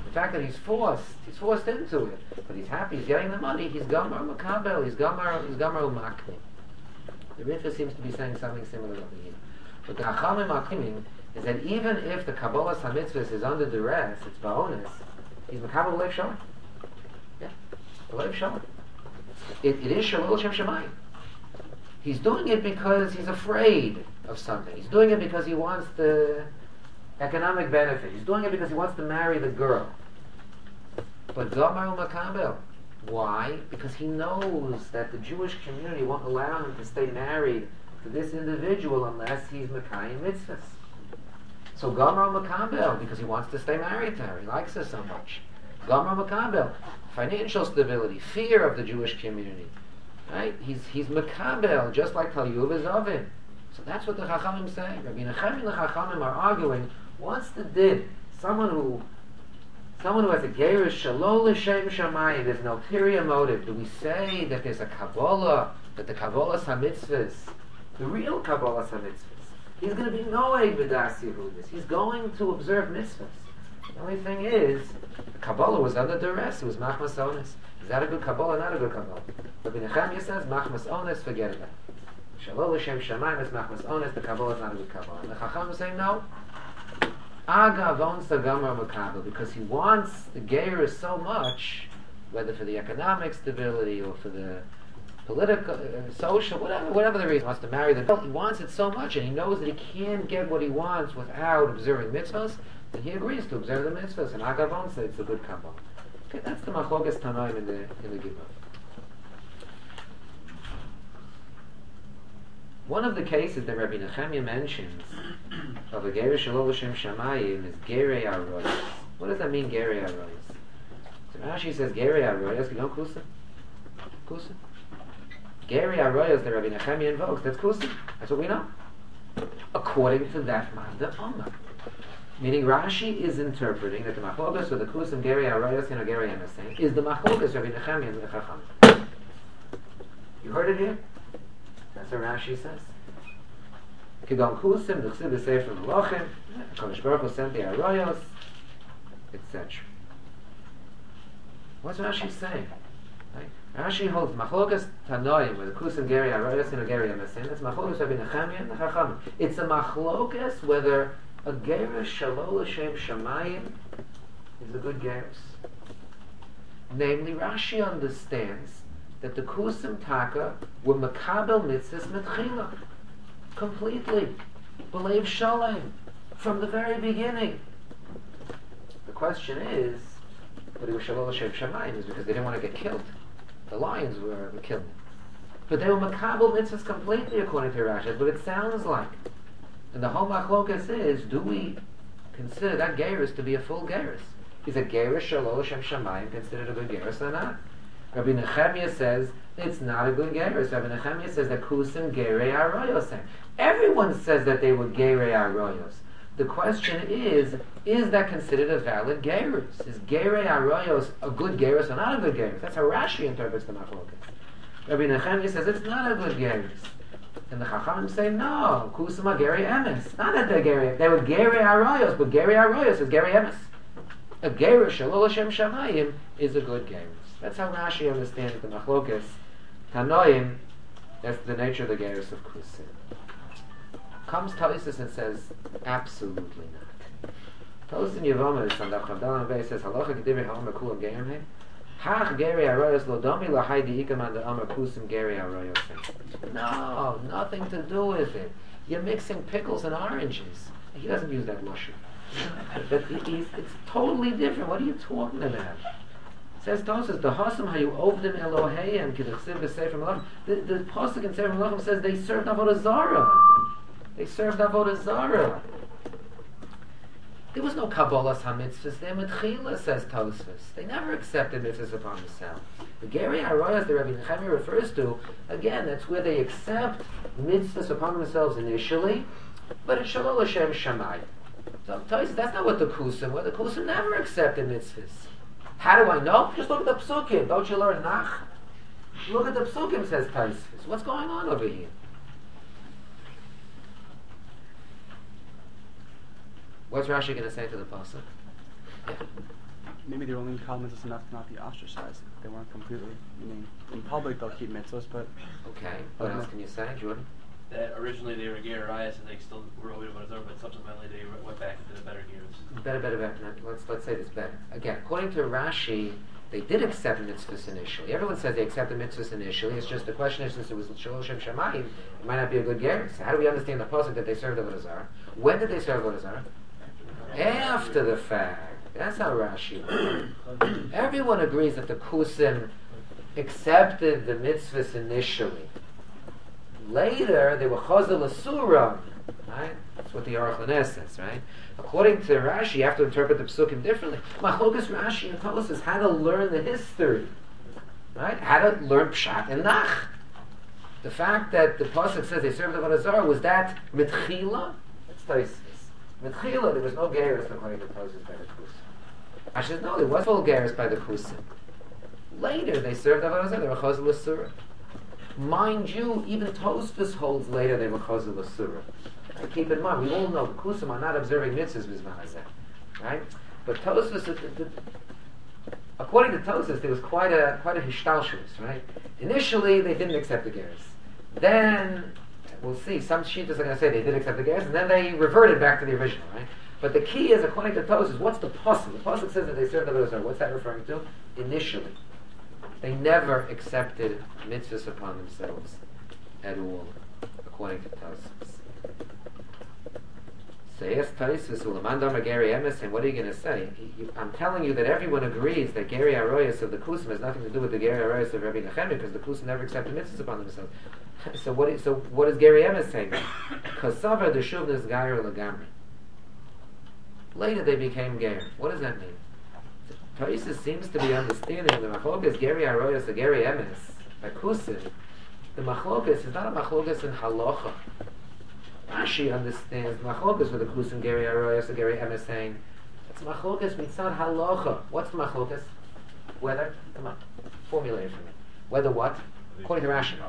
The fact that he's forced, he's forced into it, but he's happy, he's getting the money, he's Gomer Makabel, he's Gomer, he's Gomer Makni. The Ritva seems to be saying something similar over here. But the Chachamim are claiming is that even if the Kabbalah HaMitzvahs is under duress, it's Ba'onis, he's Makabel Lev Shalom. Yeah, Lev Shalom. It, it is Shalol Shem Shemayim. He's doing it because he's afraid of something. He's doing it because he wants the economic benefit. He's doing it because he wants to marry the girl. But Gomer Makabel. Why? Because he knows that the Jewish community won't allow him to stay married to this individual unless he's Mekayim Mitzvahs. So Gomer Makabel, because he wants to stay married to her. He likes her so much. Gomer Makabel. Financial stability, fear of the Jewish community. Right? He's he's Makabel, just like Tal Yuv is Ovin. So that's what the Chachamim say. Rabbi Nachem and the Chachamim are arguing, what's the din? Someone who someone who has a Gerish Shalol L'Shem Shamayim, there's an ulterior motive. Do we say that there's a Kabbalah, that the Kabbalah HaMitzvahs, the real Kabbalah HaMitzvahs, he's going to be Noeg B'das Yehudis. He's going to observe mitzvahs. The only thing is, the Kabbalah was under duress. It was Machmas Ones. Is that a good Kabbalah? Not a good Kabbalah. Rabbi Nechemia says Machmas Ones, forget about it. Shalol L'Shem Shamayim is Machmas Ones. The Kabbalah is not a good Kabbalah. And the Chacham is saying no. Agav owns the Gomer Makabel because he wants the Geir so much, whether for the economic stability or for the political, uh, social, whatever, whatever the reason, he wants to marry the girl. He wants it so much, and he knows that he can't get what he wants without observing mitzvahs. And he agrees to observe the mitzvahs, and Agav owns it. It's a good Kabbalah. Okay, that's the Machlokas Tanoim in the in the Gibah. One of the cases that Rabbi Nechemia mentions of a Gerei Shalol L'Shem Shamayim is Gerei Aroyos. What does that mean, Gerei Aroyos? So Rashi says Gerei Aroyos, you know Kusa? Kusa? Gerei Aroyos that Rabbi Nechemia invokes, that's Kusa. That's what we know. According to that Manda Omer. Meaning Rashi is interpreting that the Machlokas or the Kusim Gerei Aroyos and Gerei Emesim is the Machlokas Rabbi Nechemia and the Chacham. You heard it here? That's what Rashi says. Kidon Kusim, the Chsiv Sefer Melachim, Kodesh Baruch Hu sent the Aroyos, et cetera. What's Rashi saying? Right? Rashi holds Machlokas Tanoim with the Kusim Gerei Aroyos and Gerei Emesim. That's Machlokas Rabbi Nechemia and the Chacham. It's a Machlokas whether a Gerish Shalol L'Shem Shamayim is a good Gerish. Namely, Rashi understands that the Kusim Taka were Makabel Mitzvahs Metchila. Completely. Believe Shalom. From the very beginning. The question is, but it was Shalol L'Shem Shamayim is because they didn't want to get killed. The lions were, were killed. But they were Makabel Mitzvahs completely according to Rashi. That's what it sounds like. And the whole machlokas is, do we consider that gerus to be a full gerus? Is a gerus Shalol L'Shem Shamayim considered a good gerus or not? Rabbi Nechemia says it's not a good gerus. Rabbi Nechemia says that Kusim Gerei Aroyos. Everyone says that they were Gerei Aroyos. The question is, is that considered a valid gerus? Is Gerei Aroyos a good gerus or not a good gerus? That's how Rashi interprets the machlokas. Rabbi Nechemia says it's not a good gerus. And the Chachamim say, no, Kusama Gerei Emes. Not that they're Gerei, they were Gerei Aroyos, but Gerei Aroyos is Gerei Emes. A Gerei Shalol L'Shem Shamayim is a good Gerei. That's how Rashi understands the Machlokas. Tanoim, that's the nature of the Gerei of Kusim. Comes Taisus and says, absolutely not. Taisus in Yevamah, on the Chavdal and says, Halacha G'divri Ha'omer Kulam Gerim Hach Gerei Aroyos lo domi lahai di'ikam an da'amar kusim Gerei Aroyos. No, nothing to do with it. You're mixing pickles and oranges. He doesn't use that lashon. But he's, it's totally different. What are you talking about? It says Tosas, the Hasam hayu ovdim Elohayim k'dechsiv v'sefer Melachim. The the pasuk in Sefer Melachim says they served avodah zarah. They served avodah zarah. There was no Kabbalas HaMitzvahs there. Metchila, says Tosfos. They never accepted mitzvahs upon themselves. The Gerei Aroyos that Rabbi Nechemia refers to, again, that's where they accept mitzvahs upon themselves initially, but it's Shalol L'Shem Shamayim. So Tosfos, that's not what the Kusim were. The Kusim never accepted mitzvahs. How do I know? Just look at the Psukim. Don't you learn Nach? Look at the Psukim, says Tosfos. What's going on over here? What's Rashi going to say to the pasuk? Yeah. maybe they were only called mitzvahs enough to not be ostracized. They weren't completely. I mean, in public they'll keep mitzvahs, but Okay. What else can you say, Jordan? That originally they were Gerarias and they still were Ovid Vodazor, but subsequently they went back into the better gears. Better, better, better. Now, Let's let's say this better. Again, according to Rashi, they did accept mitzvahs initially. Everyone says they accepted mitzvahs initially. It's just the question is, since it was Shalosh Shem Shamayim, it might not be a good gerus. So how do we understand the pasuk that they served the Vodazar? When did they serve Vodazar? After the fact. That's how Rashi works. Everyone agrees that the Kusim accepted the mitzvahs initially. Later, they were Chazal Asura, right? That's what the Aruch LaNer says, right? According to Rashi, you have to interpret the Psukim differently. Machlokas Rashi and Tosfos how to learn the history, right? How to learn Pshat and Nach. The fact that the pasuk says they served the Vodazar, was that mitchila? That's Tosfos. Mitchila, there was no gerus according to Tosfos by the Kusim. Rashi says no, there was full gerus by the Kusim. Later, they served the Vodazar. They were Chazal Asura. Mind you, even Tosfos holds later they were Chazal Asura. Right? Keep in mind, we all know the Kusim are not observing mitzvahs b'zman hazeh, right? But Tosfos, according to Tosfos, there was quite a quite a hishtalshelus, right? Initially, they didn't accept the gerus. Then we'll see. Some shittas are going to say they did accept the gerus, and then they reverted back to the original, right? But the key is, according to Tosfos, what's the pasuk? The pasuk says that they served the Vodazar. What's that referring to? Initially. They never accepted mitzvahs upon themselves at all, according to Tosfos. So yes, Tosfos, Ulamand Amar Geri Emes, and what are you going to say? You, I'm telling you that everyone agrees that Geri Aroyas of the Kusim has nothing to do with the Geri Aroyas of Rabbi Nechemia, because the Kusim never accepted mitzvahs upon themselves. So what is, so what is Geri Emes saying? Kasavar the Shuvnas Gair Lagamri. Later they became Ger. What does that mean? Tosfos seems to be understanding the machlokas Geri Aroyas or Geri Emes by Kusim. The machlokas is not a machlokas in halacha. Rashi understands machlokas with the Kusim Geri Aroyas or Geri Emes saying it's machlokas mitzad halacha. What's the machlokas? Whether come on, formulate it for me. Whether what? According to Rashi.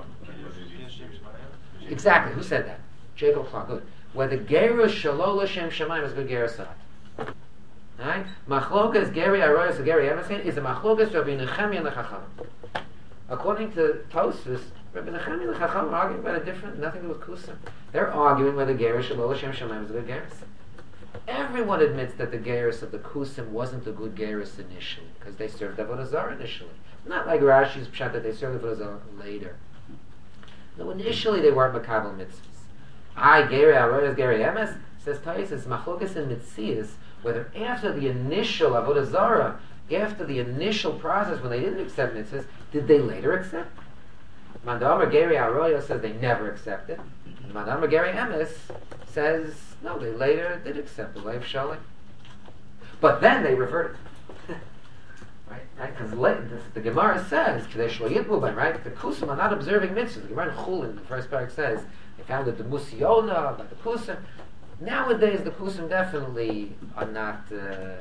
Exactly. Who said that? Jacob Clark. Good. Whether Gerus Shalol L'Shem Shamayim is good gerus. Right? Machlokas Geri Aroyas or Geri Emes is a machlokas Rabbi Nechemia and the Chacham. According to Tosfos, Rabbi Nechemia and the Chacham are arguing about a different, nothing to do with Kusim. They're arguing whether Gerus Shalol L'Shem Shamayim is a good gerus. Everyone admits that the gerus of the Kusim wasn't a good gerus initially, because they served Avodah Zarah initially. Not like Rashi's pshat that they served Avodah Zarah later. No, initially they weren't makabel mitzvahs. I Geri Aroyas Geri Emes says Tosfos machlokas in mitzias, whether after the initial Avodah Zarah, after the initial process when they didn't accept mitzvahs, did they later accept? Mandamar Geri Aroyas says they never accepted. Mandamar Geri Emes says no, they later did accept the way of Shalim. But then they reverted. Right? Because right? the Gemara says, right? The Kusim are not observing mitzvahs. The Gemara in Chulin, the first parak says, they founded the Musiona, but the Kusim. Nowadays, the Kusim definitely are not uh,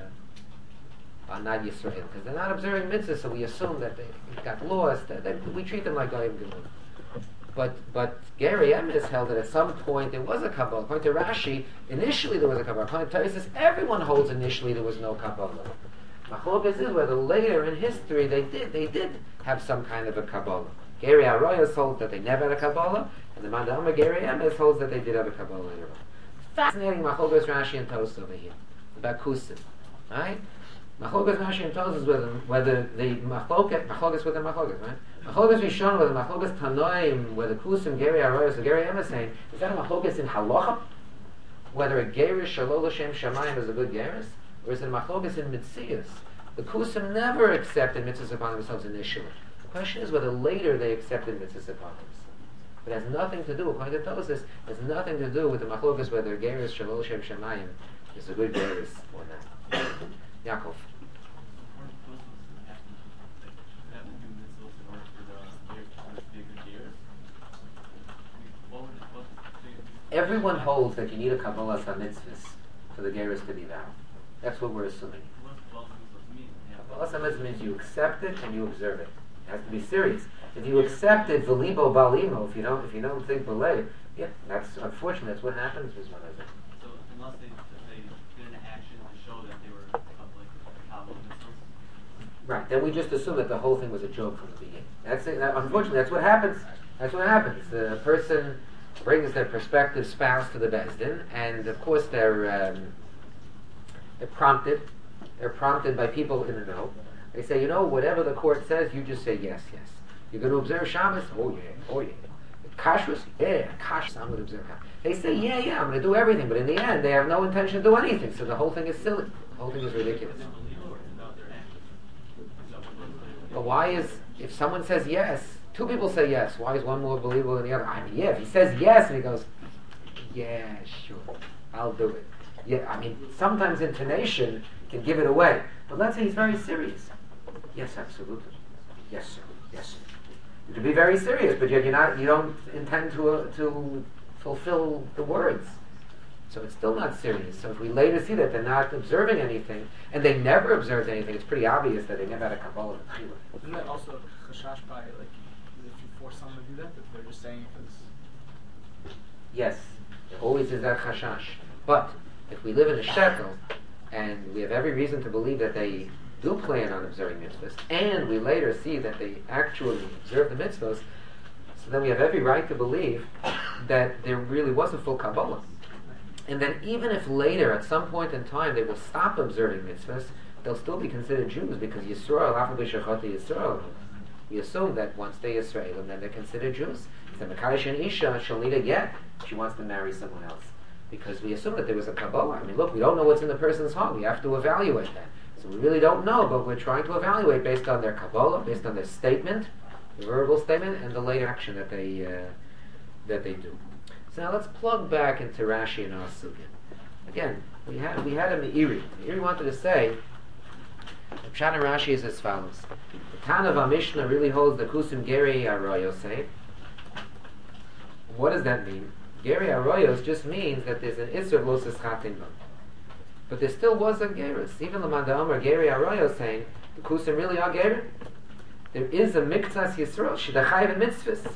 are not Yisrael, because they're not observing mitzvahs, so we assume that they got lost. They, they, we treat them like Goyim Gemur. But but Geri Emes held that at some point there was a Kabbalah. According to Rashi, initially there was a Kabbalah. According to Tosfos, everyone holds initially there was no Kabbalah. Machlokas is whether later in history they did they did have some kind of a Kabbalah. Geri Aroyas holds that they never had a Kabbalah, and the Mandamar Geri Emes holds that they did have a Kabbalah later on. Fascinating Machlokas Rashi and Tosfos over here about Kusim, right? Machlokas Rashi and Tosfos whether whether the Machlokas Machlokas with the Machlokas, right? Machlokas Rishon whether Machlokas Tanoim whether Kusim Geri Aroyas or Geri Emes saying is that a Machlokas in halacha? Whether a Gerus Shalol L'Shem Shamayim is a good gerus? Or is it machlokas in mitzias? The Kusim never accepted mitzvahs upon themselves initially. The question is whether later they accepted mitzvahs upon themselves. It has nothing to do, according to Tosfos, it has nothing to do with the machlokas whether gerus shalol shem shamayim is a good gerus or not. Yaakov. Everyone holds that you need a kabbalah mitzvahs for the gerus to be valid. That's what we're assuming. Kabbalah means you accept it and you observe it. It has to be serious. If you accept it, v'libo balimo, if you don't, if you don't think b'lei, yeah, that's unfortunate. That's what happens with one of them. So unless they, they did an action to show that they were of like Kabbalah mitzvahs, Right, then we just assume that the whole thing was a joke from the beginning. That's it. That, unfortunately, that's what happens. That's what happens. The person brings their prospective spouse to the Beis Din, and of course they're, um, they're prompted. They're prompted by people in the know. They say, you know, whatever the court says, you just say yes, yes. You're going to observe Shabbos? Oh yeah, oh yeah. Kashrus? Yeah, kashrus. I'm going to observe Shabbos. They say, yeah, yeah, I'm going to do everything, but in the end, they have no intention to do anything. So the whole thing is silly. The whole thing is ridiculous. But why is, if someone says yes, two people say yes, why is one more believable than the other? I mean, yeah, if he says yes and he goes, yeah, sure, I'll do it. Yeah, I mean, sometimes intonation can give it away. But let's say he's very serious. Yes, absolutely. Yes, sir. Yes, sir. You can be very serious, but yet you're not, you don't intend to uh, to fulfill the words. So it's still not serious. So if we later see that they're not observing anything, and they never observed anything, it's pretty obvious that they never had a Kabbalah. Isn't that also chashash by, like, if you force someone to do that, that they're just saying it because... Yes, there always is that chashash. But if we live in a shtetl, and we have every reason to believe that they do plan on observing mitzvahs, and we later see that they actually observe the mitzvahs, so then we have every right to believe that there really was a full Kabbalah. And then even if later, at some point in time, they will stop observing mitzvahs, they'll still be considered Jews, because Yisrael, Afa b'shechati Yisrael, we assume that once they Yisrael, then they're considered Jews. So Mekadosh and Isha, she'll need a get, she wants to marry someone else. Because we assume that there was a Kabbalah. I mean, look, we don't know what's in the person's heart. We have to evaluate that. So we really don't know, but we're trying to evaluate based on their Kabbalah, based on their statement, the verbal statement, and the later action that they uh, that they do. So now let's plug back into Rashi and our Sugya. Again, we had we had a Meiri. Meiri wanted to say, the Pshat in Rashi is as follows. The Tana of our Mishnah really holds the Kusim Geri Arroyo say. What does that mean? Geri Arroyos just means that there's an Isser of Losas Chatim. But there still was a Gerus. Even the Mandam Geri Arroyo saying, the Kusim really are Geri. There is a Miktas Yisrael, Shidachayv and Mitzvahs.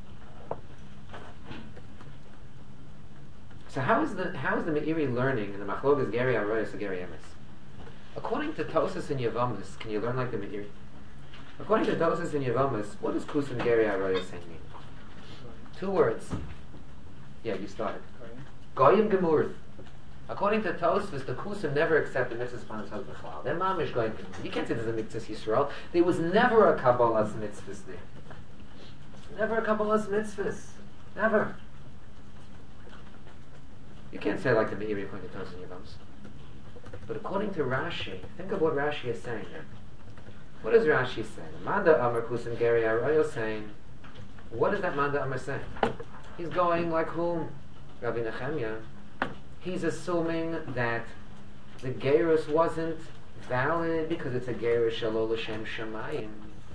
So how is the how is the Meiri learning in the Machlokas Geri Arroyos or Geri Emes? According to Tosas and Yavamas, can you learn like the Meiri? According to Tosas and Yavamas, what does Kusim Geri Arroyos saying mean? Two words. Yeah, you started. Goyim Gemurth. According to Tosfos, the Kusim never accepted mitzvahs upon themselves b'chalal. They're mamish Goyim Gemurth. You can't say there's a mitzvah Yisrael. There was never a Kabbalah's mitzvahs there. Never a Kabbalah's mitzvahs. Never. You can't say like the Meiri according to Tosfos and Yavams. But according to Rashi, think of what Rashi is saying there. What does Rashi say? Manda Amar Kusim Geri Arroyo saying, what is that Manda Amar saying? He's going like whom? Rabbi Nechemia. He's assuming that the Gerus wasn't valid because it's a Gerus Shalol L'Shem Shamayim.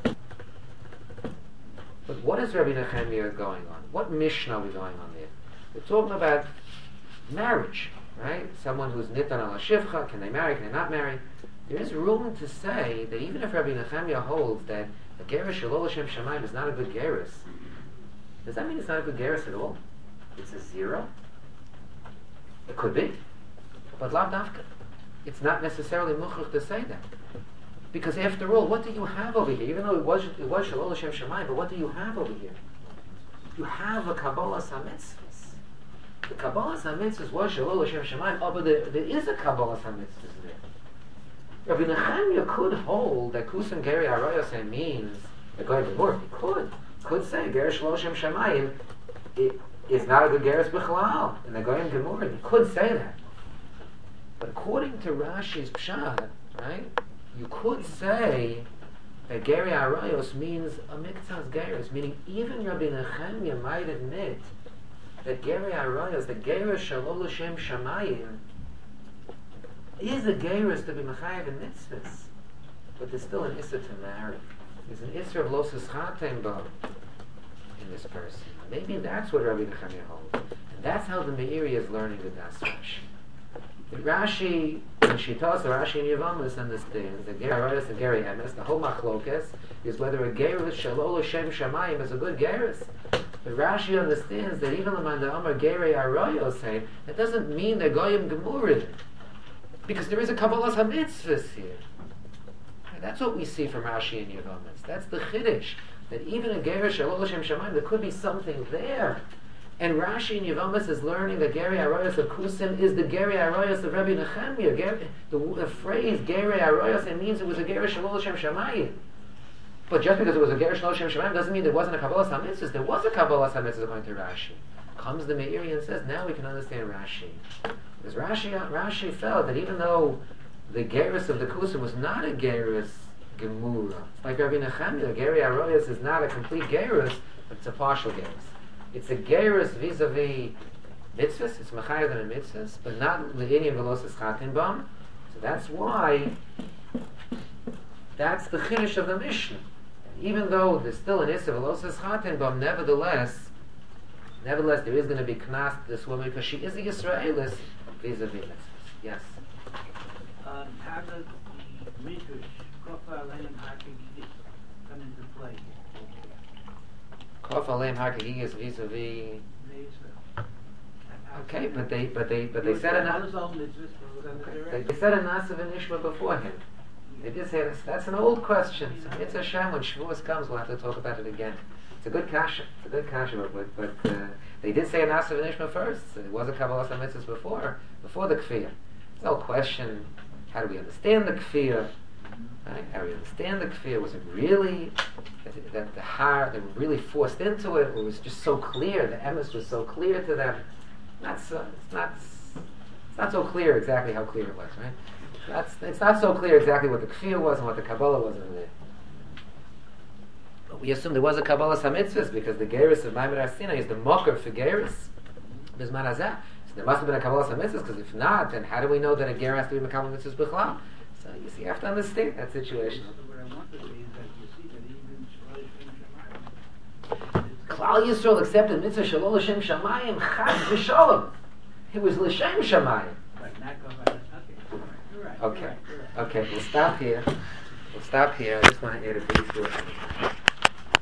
But what is Rabbi Nechemia going on? What Mishnah are we going on there? We're talking about marriage, right? Someone who's Nitan Ala Shivcha, can they marry, can they not marry? There is room to say that even if Rabbi Nechemia holds that a Gerus Shalol L'Shem Shamayim is not a good Gerus, does that mean it's not a good Gerus at all? It's a zero? It could be. But lav dafka. It's not necessarily muchach to say that. Because after all, what do you have over here? Even though it was it was Shalol Hashem Shemayim, but what do you have over here? You have a Kabbalah HaMitzvahs. The Kabbalah HaMitzvahs was Shalol Hashem Shemayim, oh, but there, there is a Kabbalah HaMitzvahs there. Rabbi Nechemia could hold that Kusim Geri Arroyos means a guy before. He could. Could say Gerus Shalol Hashem Shamayim is not a good Gerus B'chalal in the Goyim Gemurah. He could say that. But according to Rashi's Pshat, right, you could say that Geri Arroyos means a Miktas Gerus, meaning even Rabbi Nechemia might admit that Geri Arroyos, the Gerus Shalol Hashem Shamayim, is a Gerus to be Mechayev in mitzvahs. But there's still an Issa to marry. There's an Isra of Losas Chatem Bo in this person. Maybe that's what Rabbi Nechemia holds. And that's how the Meiri is learning the Das Rashi. The Rashi, when she tells the Rashi and Yavamas understands that Geri Arroyos and Geri Emes, the whole Machlokes, is whether a Gerus Shalol Hashem Shamayim is a good Gerus. But Rashi understands that even the Manda Amar Geri Arroyos say, that doesn't mean they're Goyim Gemurah. Because there is a Kabbalah HaMitzvahs here. That's what we see from Rashi and Yevamis. That's the Chiddush. That even in Ger Shalol Shem Shamayim, there could be something there. And Rashi and Yevamis is learning that Geri Aroyos of Kusim is the Geri Aroyos of Rabbi Nechemia. Ger- the, the phrase Geri Aroyos, it means it was a Ger Shalol Shem Shamayim. But just because it was a Ger Shalol Shem Shamayim doesn't mean there wasn't a Kabbalah HaMitzvahs. There was a Kabbalah HaMitzvahs according to Rashi. Comes the Meiri and says, now we can understand Rashi. Because Rashi, Rashi felt that even though the Gerus of the Kusim was not a Gerus Gemura, it's like Rabbi Nechemia, Geri Aroyos is not a complete Gerus, but it's a partial Gerus. It's a Gerus vis-a-vis mitzvahs, it's Machayev than a mitzvahs, but not Le'inium Velosis Chatin Bam. So that's why, that's the Chiddush of the Mishnah. Even though there's still an Issa Velosis Chatin Bam, nevertheless, nevertheless there is going to be Knas to this woman because she is a Yisraelis vis-a-vis mitzvahs. Yes? Um, how does the Midrash, Kofa Aleim HaKegigis, come into play? Kof Aleim HaKegigis vis-a-vis. Okay, but they, but they, but they said enough. They, they said a Nasav and Ishma beforehand. They did say this. That's an old question. So it's a sham. When Shavuos comes, we'll have to talk about it again. It's a good kasha. It's a good kasha, but, but uh, they did say a Nasav and Ishma first. So there was a Kabbalah HaMitzvahs before, before the Kfiyah. There's no question. How do we understand the Kfiyah? Right? How do we understand the Kfiyah? Was it really that, that the har they were really forced into it, or was it just so clear? The emes was so clear to them. Not so, it's not. It's not so clear exactly how clear it was, right? That's, it's not so clear exactly what the Kfiyah was and what the Kabbalah was in there. But we assume there was a Kabbalah HaMitzvahs because the Gerus of Maimon Har Sinai is the mocker for Gerus. Bizman Hazeh. So there must have been a Kabbalah HaMitzvahs because if not, then how do we know that a Ger has to be Kabbalah HaMitzvahs B'chlal? So you see, you have to understand that situation. Klal Yisrael accepted Mitzvah Shalol L'Shem Shamayim Chas V'Sholom. It was L'Shem Shamayim. Okay, okay, we'll stop here. We'll stop here. I just want to add a brief word.